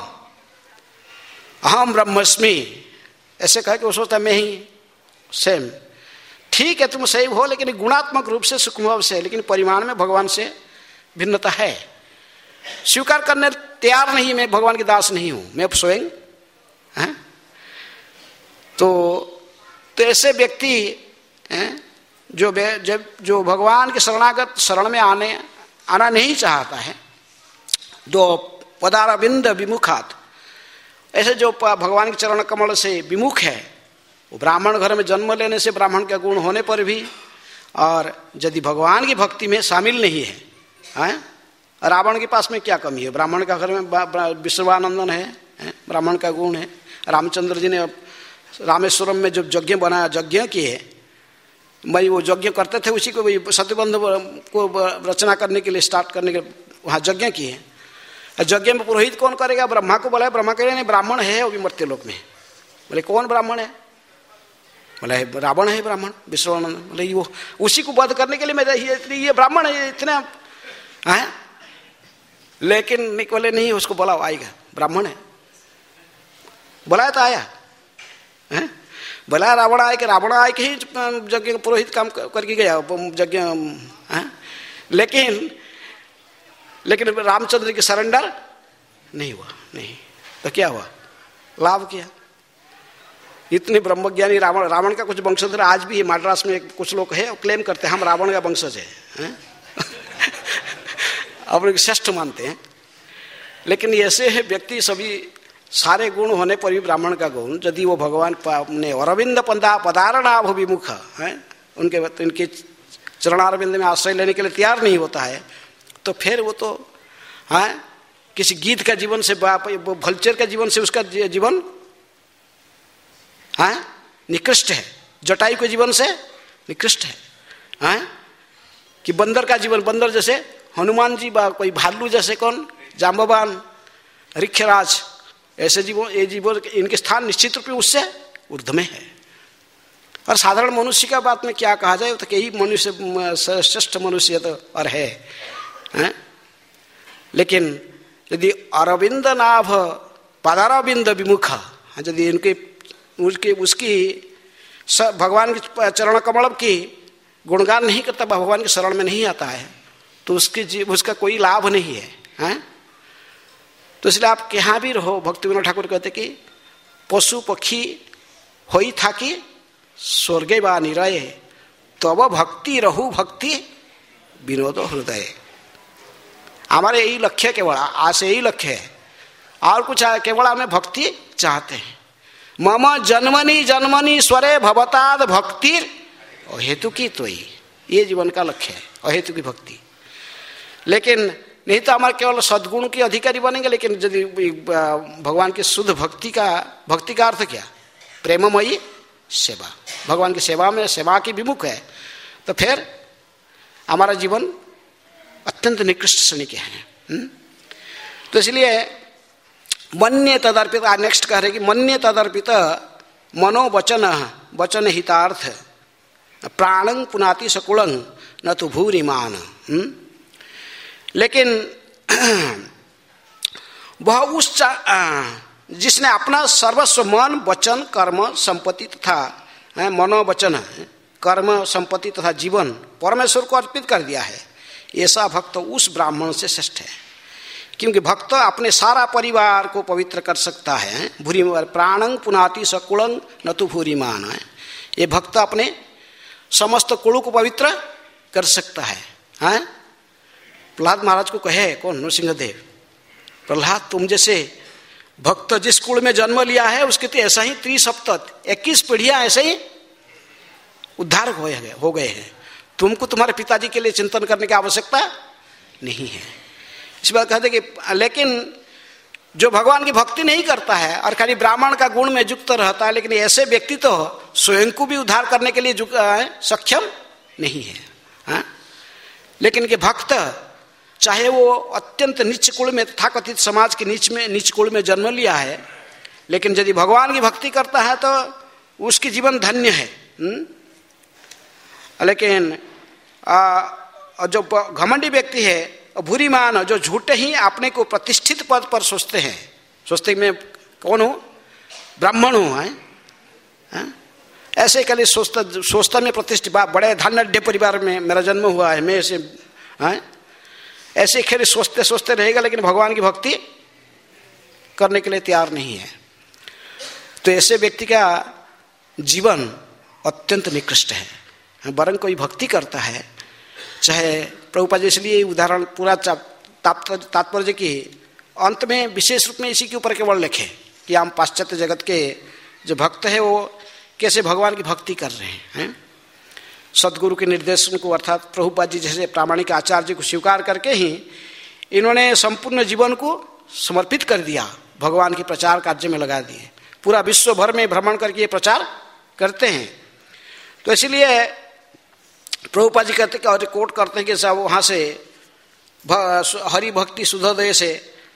अहम ब्रह्मस्मि, ऐसे कह के वो सोचता है मैं ही सेम, ठीक है तुम सही हो, लेकिन गुणात्मक रूप से सूक्ष्म से, लेकिन परिमाण में भगवान से भिन्नता है, स्वीकार करने तैयार नहीं, मैं भगवान के दास नहीं हूं, मैं स्वयं है। तो ऐसे व्यक्ति जो भगवान के शरण में आना नहीं चाहता है, जो पदारविंद विमुखात, ऐसे जो भगवान के चरण कमल से विमुख है, वो ब्राह्मण घर में जन्म लेने से ब्राह्मण का गुण होने पर भी, और यदि भगवान की भक्ति में शामिल नहीं है, हैं? रावण के पास में क्या कमी है? ब्राह्मण का घर में विश्वानंदन है, ब्राह्मण का गुण है। रामचंद्र जी ने रामेश्वरम में जो यज्ञ बनाया, यज्ञ किए, भाई वो यज्ञ करते थे, उसी को सत्यबंध को रचना करने के लिए, स्टार्ट करने के लिए वहाँ यज्ञ किए। यज्ञ में पुरोहित कौन करेगा? ब्रह्मा को बोला, ब्रह्मा कह रहे नहीं, ब्राह्मण है वो भी मर्त्य लोक में। बोले कौन ब्राह्मण है? बोले रावण है ब्राह्मण, विश्वानंद। बोले वो उसी को वध करने के लिए मैं ये ब्राह्मण है, इतना है। लेकिन बोले नहीं, उसको बोला आएगा, ब्राह्मण है। बुलाया तो आया है, बोला रावण आए कि रावण आए कि ही यज्ञ पुरोहित काम करके गया यज्ञ है। लेकिन रामचंद्र की सरेंडर नहीं हुआ, नहीं तो क्या हुआ? लाभ किया। इतने ब्रह्मज्ञानी रावण का कुछ वंशधर आज भी मद्रास में कुछ लोग हैं, क्लेम करते हैं हम रावण का वंशज है अपने श्रेष्ठ मानते हैं। लेकिन ऐसे है व्यक्ति, सभी सारे गुण होने पर भी ब्राह्मण का गुण, यदि वो भगवान ने अरविंद पदारणाभ विमुख है, उनके चरणारविंद में आश्रय लेने के लिए तैयार नहीं होता है, तो फिर वो तो है किसी गीत का जीवन से, भलचर का जीवन से उसका जीवन है निकृष्ट है, जटायु के जीवन से निकृष्ट है। कि बंदर का जीवन, बंदर जैसे हनुमान जी, कोई भालू जैसे कौन, जाम्बवान, ऋक्षराज, ऐसे जीवों, ये जीवों इनके स्थान निश्चित रूप में उससे ऊर्ध्व में है। और साधारण मनुष्य का बात में क्या कहा जाए, तो यही मनुष्य श्रेष्ठ मनुष्य तो और है। लेकिन यदि अरविंद नाभ पदारविंद विमुख, यदि इनके उसकी भगवान के चरण कमल की गुणगान नहीं करता, भगवान के शरण में नहीं आता है, तो उसका कोई लाभ नहीं है। तो इसलिए आप कहाँ भी रहो, भक्ति विनोद ठाकुर कहते कि पशु पक्षी होई था कि स्वर्गे बा निरये, तब भक्ति रहु भक्ति विनोदो हृदय। हमारे यही लक्ष्य, केवल आज यही लक्ष्य है, और कुछ केवल हमें भक्ति चाहते हैं। मम जन्मनि जन्मनि स्वरे भवताद भक्ति अहेतु की तोई, ये जीवन का लक्ष्य है, अहेतु की भक्ति। लेकिन नहीं तो हमारे केवल सद्गुण के अधिकारी बनेंगे, लेकिन यदि भगवान की शुद्ध भक्ति का अर्थ क्या? प्रेममयी सेवा, भगवान की सेवा में, सेवा की विमुख है, तो फिर हमारा जीवन अत्यंत निकृष्ट श्रेणी के हैं। तो इसलिए मन्य तदर्पित, नेक्स्ट कह रहे कि मन्य तदर्पित मनोवचन वचन हितार्थ प्राणं पुनाति सकुलं न तो भूरिमान। लेकिन वह उस जिसने अपना सर्वस्व मन वचन कर्म संपत्ति तथा मनोवचन कर्म संपत्ति तथा जीवन परमेश्वर को अर्पित कर दिया है, ऐसा भक्त उस ब्राह्मण से श्रेष्ठ है। क्योंकि भक्त अपने सारा परिवार को पवित्र कर सकता है। भूरी प्राणं पुनाति सकुलं न तो भूरिमान है, ये भक्त अपने समस्त कुल को पवित्र कर सकता है। प्रहलाद महाराज को कहे कौन? नृसिंहदेव, प्रहलाद तुम जैसे भक्त जिस कुल में जन्म लिया है उसके तो ऐसा ही 21 पीढ़ियां ऐसे ही उद्धार हो गए हैं। तुमको तुम्हारे पिताजी के लिए चिंतन करने की आवश्यकता नहीं है। इस बात कहते कि लेकिन जो भगवान की भक्ति नहीं करता है और खाली ब्राह्मण का गुण में युक्त रहता है, लेकिन ऐसे व्यक्ति तो स्वयं को भी उद्धार करने के लिए सक्षम नहीं है। लेकिन के भक्त चाहे वो अत्यंत नीच कुल में, तथाकथित समाज के नीच कुल में जन्म लिया है, लेकिन यदि भगवान की भक्ति करता है तो उसकी जीवन धन्य है। लेकिन जो घमंडी व्यक्ति है, भूरिमान, जो झूठे ही अपने को प्रतिष्ठित पद पर सोचते हैं, सोचते मैं कौन हूँ? ब्राह्मण हूँ, ऐसे कल सोचता में प्रतिष्ठित, बड़े धनाढ्य परिवार में मेरा जन्म हुआ है, मैं ऐसे खेल सोचते सोचते रहेगा, लेकिन भगवान की भक्ति करने के लिए तैयार नहीं है। तो ऐसे व्यक्ति का जीवन अत्यंत निकृष्ट है। वरन कोई भक्ति करता है, चाहे प्रभुपाद, इसलिए उदाहरण पूरा तात्पर्य की अंत में विशेष रूप में इसी के ऊपर केवल लिखे कि हम पाश्चात्य जगत के जो भक्त है वो कैसे भगवान की भक्ति कर रहे हैं। सदगुरु के निर्देशन को अर्थात प्रभुपाद जी जैसे प्रामाणिक आचार्य को स्वीकार करके ही इन्होंने संपूर्ण जीवन को समर्पित कर दिया, भगवान के प्रचार कार्य में लगा दिए, पूरा विश्व भर में भ्रमण करके ये प्रचार करते हैं। तो इसलिए प्रभुपाद जी कहते हैं और कोट करते हैं कि सब वहाँ से हरि भक्ति सुधोदय से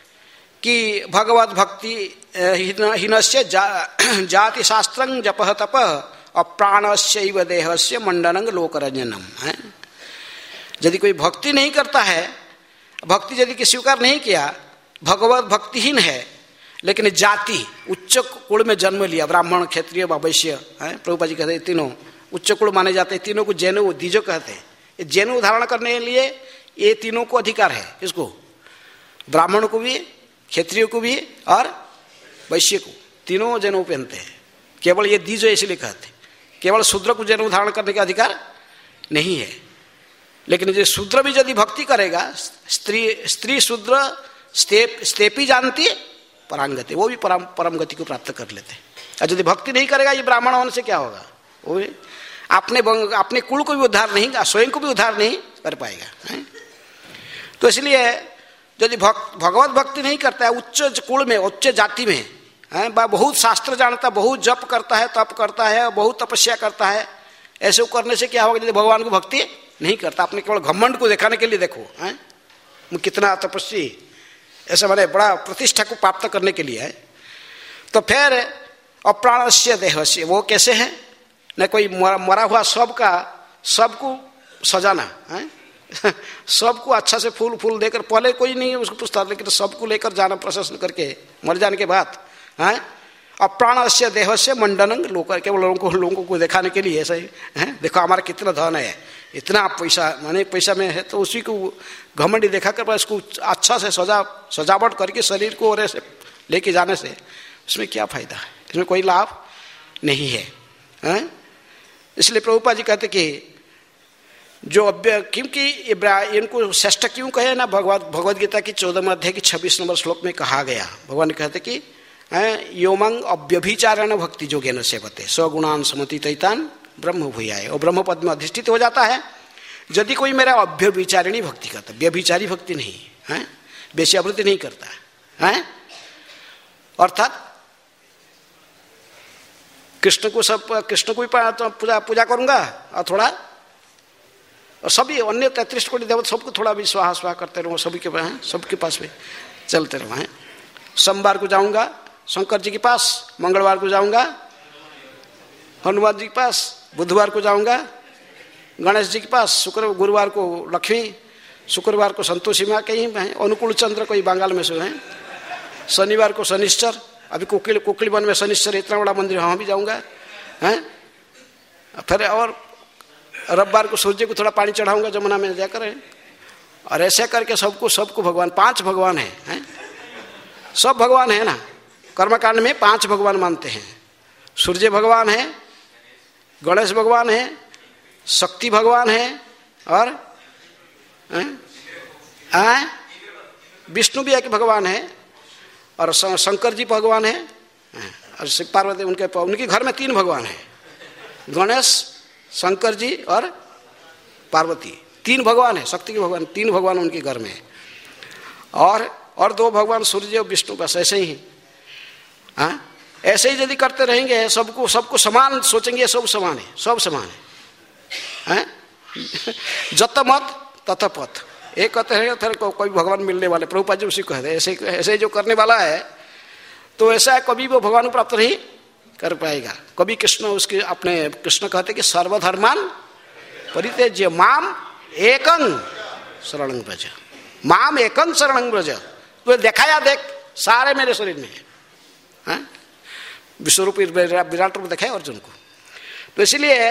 कि भगवत भक्ति हीनस्य जाति शास्त्रं जपह तपः अप्राणस्यैव देहस्य मंडनं लोकरंजनम है। यदि कोई भक्ति नहीं करता है, भक्ति यदि कि स्वीकार नहीं किया, भगवत भक्तिहीन है, लेकिन जाति उच्च कुल में जन्म लिया, ब्राह्मण क्षत्रिय वैश्य है, प्रभुपाद जी कहते हैं तीनों उच्च कुल माने जाते हैं, तीनों को जैनो दीजो कहते हैं। जैनो धारण करने के लिए ये तीनों को अधिकार है, इसको ब्राह्मण को भी, क्षत्रिय को भी और वैश्य को, तीनों जनेऊ पहनते हैं। केवल ये दीजो इसलिए कहते हैं, केवल शूद्र को जनेऊ धारण करने का अधिकार नहीं है। लेकिन जो शूद्र भी यदि भक्ति करेगा, स्त्री शूद्र स्तेपी जानती है परांगति, वो भी परम गति को प्राप्त कर लेते हैं। और यदि भक्ति नहीं करेगा, ये ब्राह्मण होने से क्या होगा, वो अपने कुल को भी उद्धार नहीं, स्वयं को भी उद्धार नहीं कर पाएगा। तो इसलिए यदि भगवत भक्ति नहीं करता है, उच्च कुल में उच्च जाति में है, बहुत शास्त्र जानता, बहुत जप करता है, तप करता है, बहुत तपस्या करता है, ऐसे करने से क्या होगा, यदि भगवान को भक्ति नहीं करता, अपने केवल घमंड को दिखाने के लिए देखो है मैं कितना तपस्वी, ऐसा मैंने बड़ा प्रतिष्ठा को प्राप्त करने के लिए है। तो फिर अप्राणस्य देहस्य, वो कैसे है, न कोई मरा हुआ सबको सजाना है, सबको अच्छा से फूल देकर, पहले कोई नहीं उसको पूछता, लेकिन सबको लेकर जाना प्रशंसन करके मर जाने के बाद है। अप्राणस्य देहस्य मंडनं लोकर, केवल लोगों को दिखाने के लिए ऐसा ही है, देखो हमारा कितना धन है, इतना पैसा माने पैसा में है, तो उसी को घमंडी देखा कर उसको अच्छा से सजावट करके शरीर को और ऐसे लेके जाने से उसमें क्या फायदा है, इसमें कोई लाभ नहीं है। इसलिए प्रभुपाद जी कहते कि जो क्योंकि इनको श्रेष्ठ क्यों कहे ना, भगवद गीता की 14वें अध्याय की 26 नंबर श्लोक में कहा गया, भगवान कहते कि योमंग अव्यभिचारण भक्ति जोगेन सेवते स्वगुणान समतीतान ब्रह्म भूयाय, और ब्रह्म पद में अधिष्ठित हो जाता है यदि कोई मेरा अव्यभिचारिणी भक्ति करता, व्यभिचारी भक्ति नहीं है, वेश्यावृत्ति नहीं करता है, अर्थात कृष्ण को भी पूजा करूंगा और थोड़ा, और सभी अन्य 33 कोटि देवता सबको थोड़ा भी स्वाहा करते रहो, सबके पास भी चलते रहो हैं। सोमवार को जाऊंगा शंकर जी के पास, मंगलवार को जाऊंगा हनुमान जी के पास, बुधवार को जाऊंगा गणेश जी के पास, गुरुवार को लक्ष्मी, शुक्रवार को संतोषी माँ कहीं अनुकूल चंद्र कोई बंगाल में से हैं, शनिवार को शनिश्चर, अभी कोकिल वन में शनिश्चर इतना बड़ा मंदिर, वहाँ भी जाऊंगा हैं। फिर और रविवार को सूर्य को थोड़ा पानी चढ़ाऊंगा जमुना में जाकर, और ऐसे करके सबको भगवान, 5 भगवान हैं, सब भगवान है ना। कर्मकांड में 5 भगवान मानते हैं, सूर्य भगवान है, गणेश भगवान है, शक्ति भगवान है, और विष्णु भी एक भगवान है, और शंकर जी भगवान है, और शिव पार्वती उनके घर में 3 भगवान है, गणेश, शंकर जी और पार्वती, 3 भगवान है, शक्ति के भगवान 3 भगवान उनके घर में, और 2 भगवान सूर्य और विष्णु, बस ऐसे ही। ऐसे ही यदि करते रहेंगे, सबको समान सोचेंगे, सब समान है, जत मत तत पथ, एक कहते हैं फिर कोई भगवान मिलने वाले, प्रभुपाद जी उसी कहते हैं, ऐसे जो करने वाला है तो ऐसा कभी वो भगवान को प्राप्त नहीं कर पाएगा। कभी कृष्ण कहते कि सर्वधर्मान परित्यज्य माम एकं शरणं व्रज, माम एकं शरणं व्रज, तो देखाया देख सारे मेरे शरीर में है, विश्वरूप विराट रूप दिखाया अर्जुन को। तो इसलिए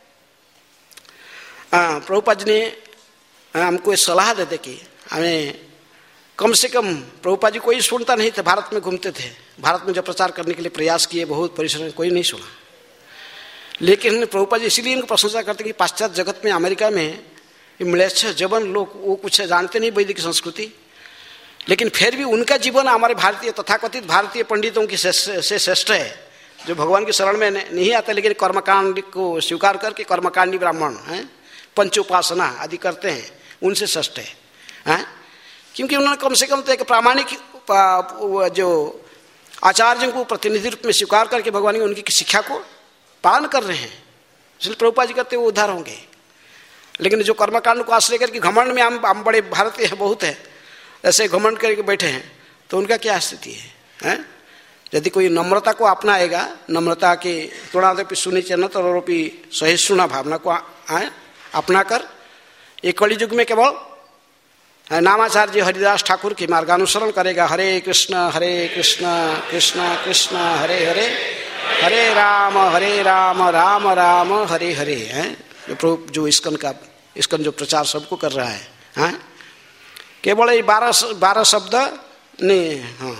प्रभुपाद जी ने हमको सलाह देते कि हमें कम से कम, प्रभुपाद जी कोई सुनता नहीं था, भारत में घूमते थे, भारत में जब प्रचार करने के लिए प्रयास किए, बहुत परिश्रम, कोई नहीं सुना, लेकिन प्रभुपाद जी इसीलिए इनको प्रशंसा करते कि पाश्चात्य जगत में, अमेरिका में म्लेच्छ जबन लोग, वो कुछ जानते नहीं वैदिक संस्कृति, लेकिन फिर भी उनका जीवन हमारे भारतीय तथाकथित भारतीय पंडितों की से श्रेष्ठ है, जो भगवान की शरण में नहीं आते लेकिन कर्मकांड को स्वीकार करके कर्मकांडी ब्राह्मण हैं, पंचोपासना आदि करते हैं, उनसे श्रेष्ठ है। क्योंकि उन्होंने कम से कम तो एक प्रामाणिक जो आचार्यों को प्रतिनिधि रूप में स्वीकार करके भगवान की उनकी शिक्षा को पालन कर रहे हैं, इसलिए प्रभुपाद जी कहते वो उद्धार होंगे। लेकिन जो कर्मकांड को आश्रय करके घमंड में हम बड़े भारतीय हैं, बहुत है ऐसे घमंड करके बैठे हैं, तो उनका क्या स्थिति है? यदि कोई नम्रता को अपनाएगा, नम्रता के तुणादपि सुनिचन तरोपि सहिष्णुना भावना को अपना कर एक कलि युग में केवल नामाचार्य हरिदास ठाकुर के मार्गानुसरण करेगा। हरे कृष्ण कृष्ण कृष्ण हरे हरे, हरे राम राम राम हरे हरे हैं। जो इस्कन जो प्रचार सबको कर रहा है, केवल ये 12 शब्द नहीं, हाँ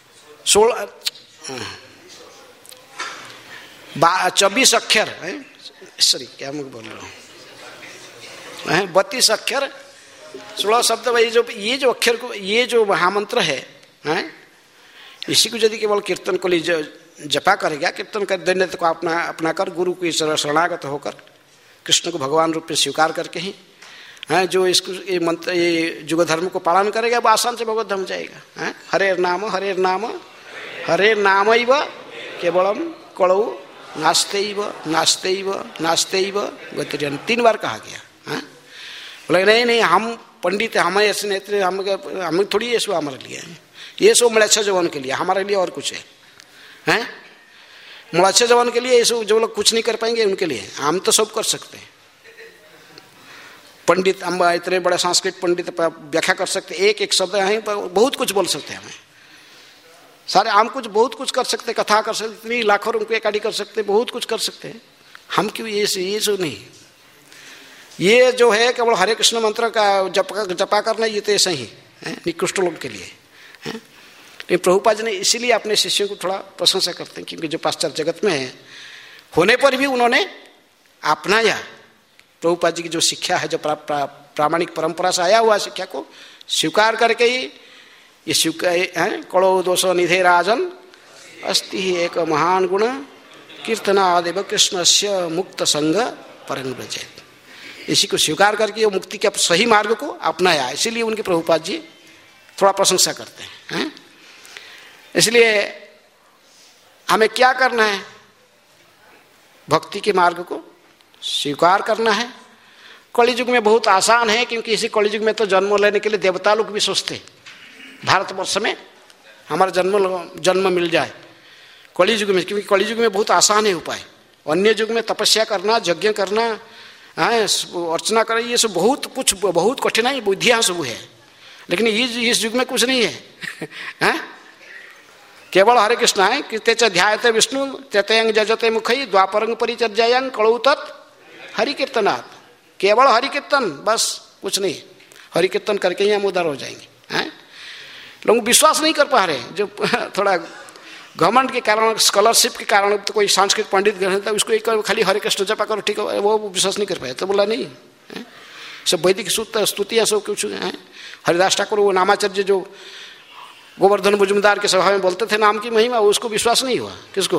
24 अक्षर है, सॉरी क्या मैं बोल रहा हूँ, 32 अक्षर 16 शब्द। ये जो अक्षर को, ये जो महामंत्र है, इसी को यदि केवल कीर्तन को जपा करेगा, कीर्तन कर देने को अपना कर गुरु की शरणागत होकर कृष्ण को भगवान रूप में स्वीकार करके ही जो इसको ये मंत्र ये युग धर्म को पालन करेगा वो आसान से भगवत धाम जाएगा। हरे नाम हरे नामैव केवलम कलौ नास्तेइव नास्तेइव नास्तेइव गतिरन 3 बार कहा गया। बोले नहीं हम पंडित हम ऐसे नेत्र हम थोड़ी ये सो हमारे लिए, ये सो मलेच्छा जवान के लिए, हमारे लिए और कुछ है। मलेच्छा जवान के लिए ये सो जो लोग कुछ नहीं कर पाएंगे उनके लिए, हम तो सब कर सकते हैं। पंडित हम इतने बड़े संस्कृत पंडित व्याख्या कर सकते, एक शब्द है बहुत कुछ बोल सकते हैं, हमें सारे हम कुछ बहुत कुछ कर सकते, कथा कर सकते, इतनी लाखों रुपये इकट्ठी कर सकते, बहुत कुछ कर सकते हैं। हम क्यों ये जो नहीं, ये जो है केवल हरे कृष्ण मंत्र का जपा करना, ये तो ऐसा ही है निकृष्ट लोग के लिए है। लेकिन प्रभुपाद जी ने इसीलिए अपने शिष्यों को थोड़ा प्रशंसा करते हैं, क्योंकि जो पाश्चात्य जगत में है होने पर भी उन्होंने अपनाया प्रभुपाद जी की जो शिक्षा है, जो प्रामाणिक परंपरा से आया हुआ शिक्षा को स्वीकार करके ही ये स्वीकार कड़ो दोष निधे राजन अस्ति ही एक महान गुण कीर्तनादेव कृष्ण से मुक्त संग परंग ब्रजेत। इसी को स्वीकार करके वो मुक्ति के सही मार्ग को अपनाया, इसीलिए उनके प्रभुपाद जी थोड़ा प्रशंसा करते हैं। इसलिए हमें क्या करना है, भक्ति के मार्ग को स्वीकार करना है। कलियुग में बहुत आसान है, क्योंकि इसी कलियुग में तो जन्म लेने के लिए देवता लोग भी सोचते भारतवर्ष में हमारा जन्म मिल जाए कलियुग में, क्योंकि कलियुग में बहुत आसान है उपाय। अन्य युग में तपस्या करना, यज्ञ करना, अर्चना करना, ये सब बहुत कठिनाई बुद्धियाँ सब है। लेकिन इस युग में कुछ नहीं है, केवल हरे कृष्ण है। कृत्य च ध्यायते विष्णु त्यतयंग जजते मुखई द्वापरंग परिचर्यायं कलौ तत् हरि कीर्तनात्। केवल हरि कीर्तन, बस कुछ नहीं, हरि कीर्तन करके ही हम उद्धार हो जाएंगे। लोग विश्वास नहीं कर पा रहे, जो थोड़ा घमंड के कारण, स्कॉलरशिप के कारण, तो कोई संस्कृत पंडित ग्रहण था उसको एक खाली हरे कृष्ण जपा करो ठीक है, वो विश्वास नहीं कर पाए। तो बोला नहीं, सब वैदिक स्तुतियाँ सब कुछ हैं। हरिदास ठाकुर वो नामाचार्य जो गोवर्धन मुजुमदार के सभा में बोलते थे नाम की महिमा, उसको विश्वास नहीं हुआ। किसको?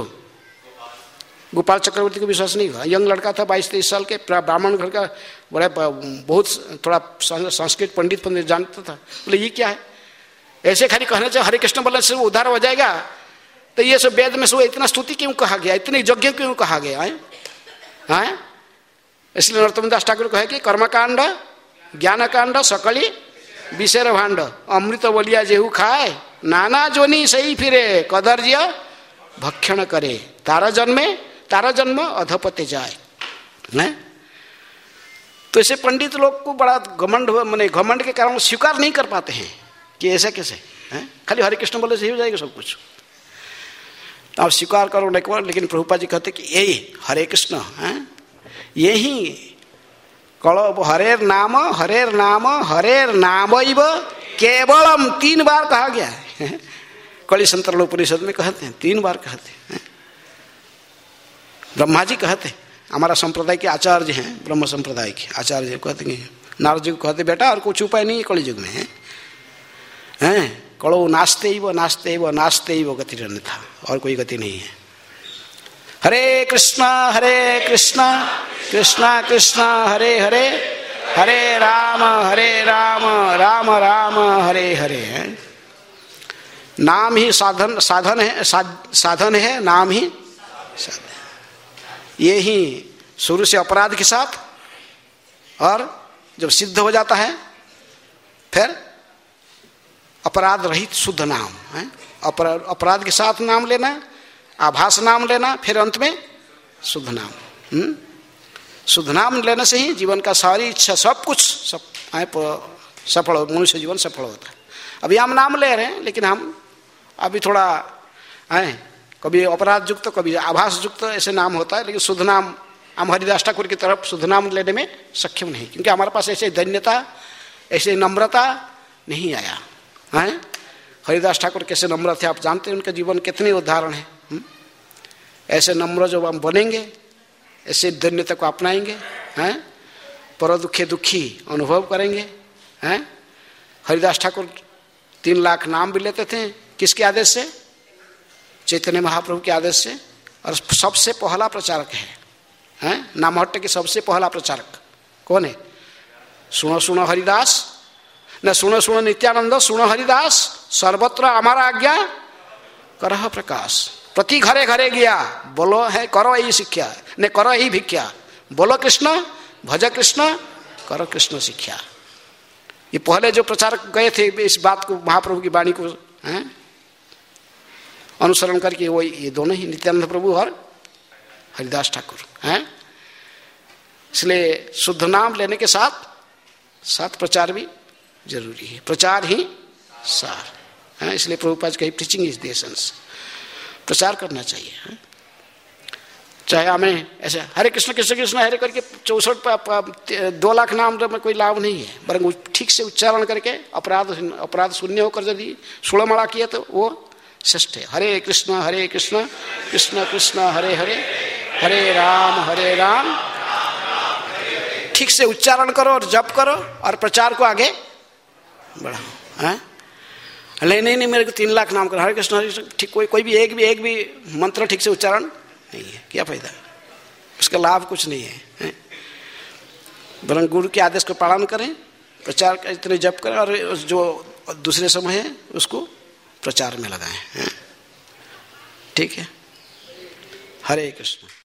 गोपाल चक्रवर्ती को विश्वास नहीं हुआ। यंग लड़का था 22-23 साल के, ब्राह्मण घर का, बड़ा बहुत थोड़ा संस्कृत पंडित जानता था। बोले ये क्या है, ऐसे खाली कहने से हरे कृष्ण बोलने से उद्धार हो जाएगा? तो ये सब वेद में सब इतना स्तुति क्यों कहा गया, इतने यज्ञ क्यों कहा गया है? इसलिए नरोत्तम दास ठाकुर कहे कि कर्मकांड ज्ञानकांड सकली विषेर भांड अमृत बोलिया जेहू खाए नाना जोनी सही फिरे कदर्य भक्षण करे तारा जन्म अधपते जाए। तो ऐसे पंडित लोग को बड़ा घमंड के कारण स्वीकार नहीं कर पाते हैं कि ऐसा कैसे खाली हरे कृष्ण बोले से ही हो जाएगा सब कुछ। तो आप स्वीकार करो नहीं, लेकिन प्रभुपाद जी कहते कि यही हरे कृष्ण यही कलो हरेर नाम हरेर नामैव केवलम 3 बार कहा गया है। कलि संतरण उपनिषद में कहते हैं 3 बार कहते हैं। ब्रह्मा जी कहते हैं, हमारा संप्रदाय के आचार्य हैं, ब्रह्म संप्रदाय के आचार्य कहते हैं, नारद जी को कहते बेटा और कुछ उपाय नहीं है कलियुग में है। कलो नास्ते गति रहने था, और कोई गति नहीं है। हरे कृष्णा कृष्णा कृष्ण हरे हरे, हरे राम राम राम हरे हरे। नाम ही साधन है, नाम ही साधन है। ये ही शुरू से अपराध के साथ, और जब सिद्ध हो जाता है फिर अपराध रहित शुद्ध नाम है। अपराध के साथ नाम लेना, आभास नाम लेना, फिर अंत में शुद्ध नाम। शुद्ध नाम लेने से ही जीवन का सारी इच्छा सब कुछ सफल हो, मनुष्य जीवन सफल होता है। अभी हम नाम ले रहे हैं, लेकिन हम अभी थोड़ा कभी अपराध युक्त, कभी आभास युक्त ऐसे नाम होता है, लेकिन शुद्ध नाम हम हरिदास ठाकुर की तरफ शुद्ध नाम लेने में सक्षम नहीं, क्योंकि हमारे पास ऐसे धन्यता, ऐसे नम्रता नहीं आया है। हरिदास ठाकुर कैसे नम्र थे आप जानते हैं, उनके जीवन कितने उदाहरण हैं। ऐसे नम्र जब हम बनेंगे, ऐसे धन्यता को अपनाएंगे हैं, पर दुखे दुखी अनुभव करेंगे हैं। हरिदास ठाकुर 3 लाख नाम भी लेते थे, किसके आदेश से? चैतन्य महाप्रभु के आदेश से। और सबसे पहला प्रचारक है नामहट्टे के सबसे पहला प्रचारक कौन है? सुनो सुनो हरिदास, न सुनो सुनो नित्यानंद, सुनो हरिदास, सर्वत्र हमारा आज्ञा करह प्रकाश। प्रति घरे घरे गया, बोलो है करो यही शिक्षा, ने करो यही भिक्षा, बोलो कृष्ण भज कृष्ण करो कृष्ण शिक्षा। ये पहले जो प्रचारक गए थे इस बात को, महाप्रभु की वाणी को अनुसरण करके, वो ये दोनों ही नित्यानंद प्रभु और हरिदास ठाकुर हैं। इसलिए शुद्ध नाम लेने के साथ प्रचार भी जरूरी है। प्रचार ही सार है। इसलिए प्रभुपाद कही टीचिंग इज द एसेंस। प्रचार करना चाहिए। चाहे हमें ऐसे हरे कृष्ण कृष्ण कृष्ण हरे करके 2 लाख नाम में कोई लाभ नहीं है, बरं ठीक से उच्चारण करके अपराध शून्य होकर यदि सुड़मड़ा किया तो वो श्रेष्ठ है। हरे कृष्ण कृष्ण कृष्ण हरे हरे, हरे राम ठीक से उच्चारण करो और जप करो और प्रचार को आगे बढ़ाओ। नहीं मेरे को 3 लाख नाम करो, हरे कृष्ण ठीक, कोई भी एक भी मंत्र ठीक से उच्चारण नहीं है, क्या फायदा? उसका लाभ कुछ नहीं है। वरन गुरु के आदेश को पालन करें, प्रचार का इतने जप करें, और जो दूसरे समय है उसको प्रचार में लगाएं। ठीक है, हरे कृष्ण।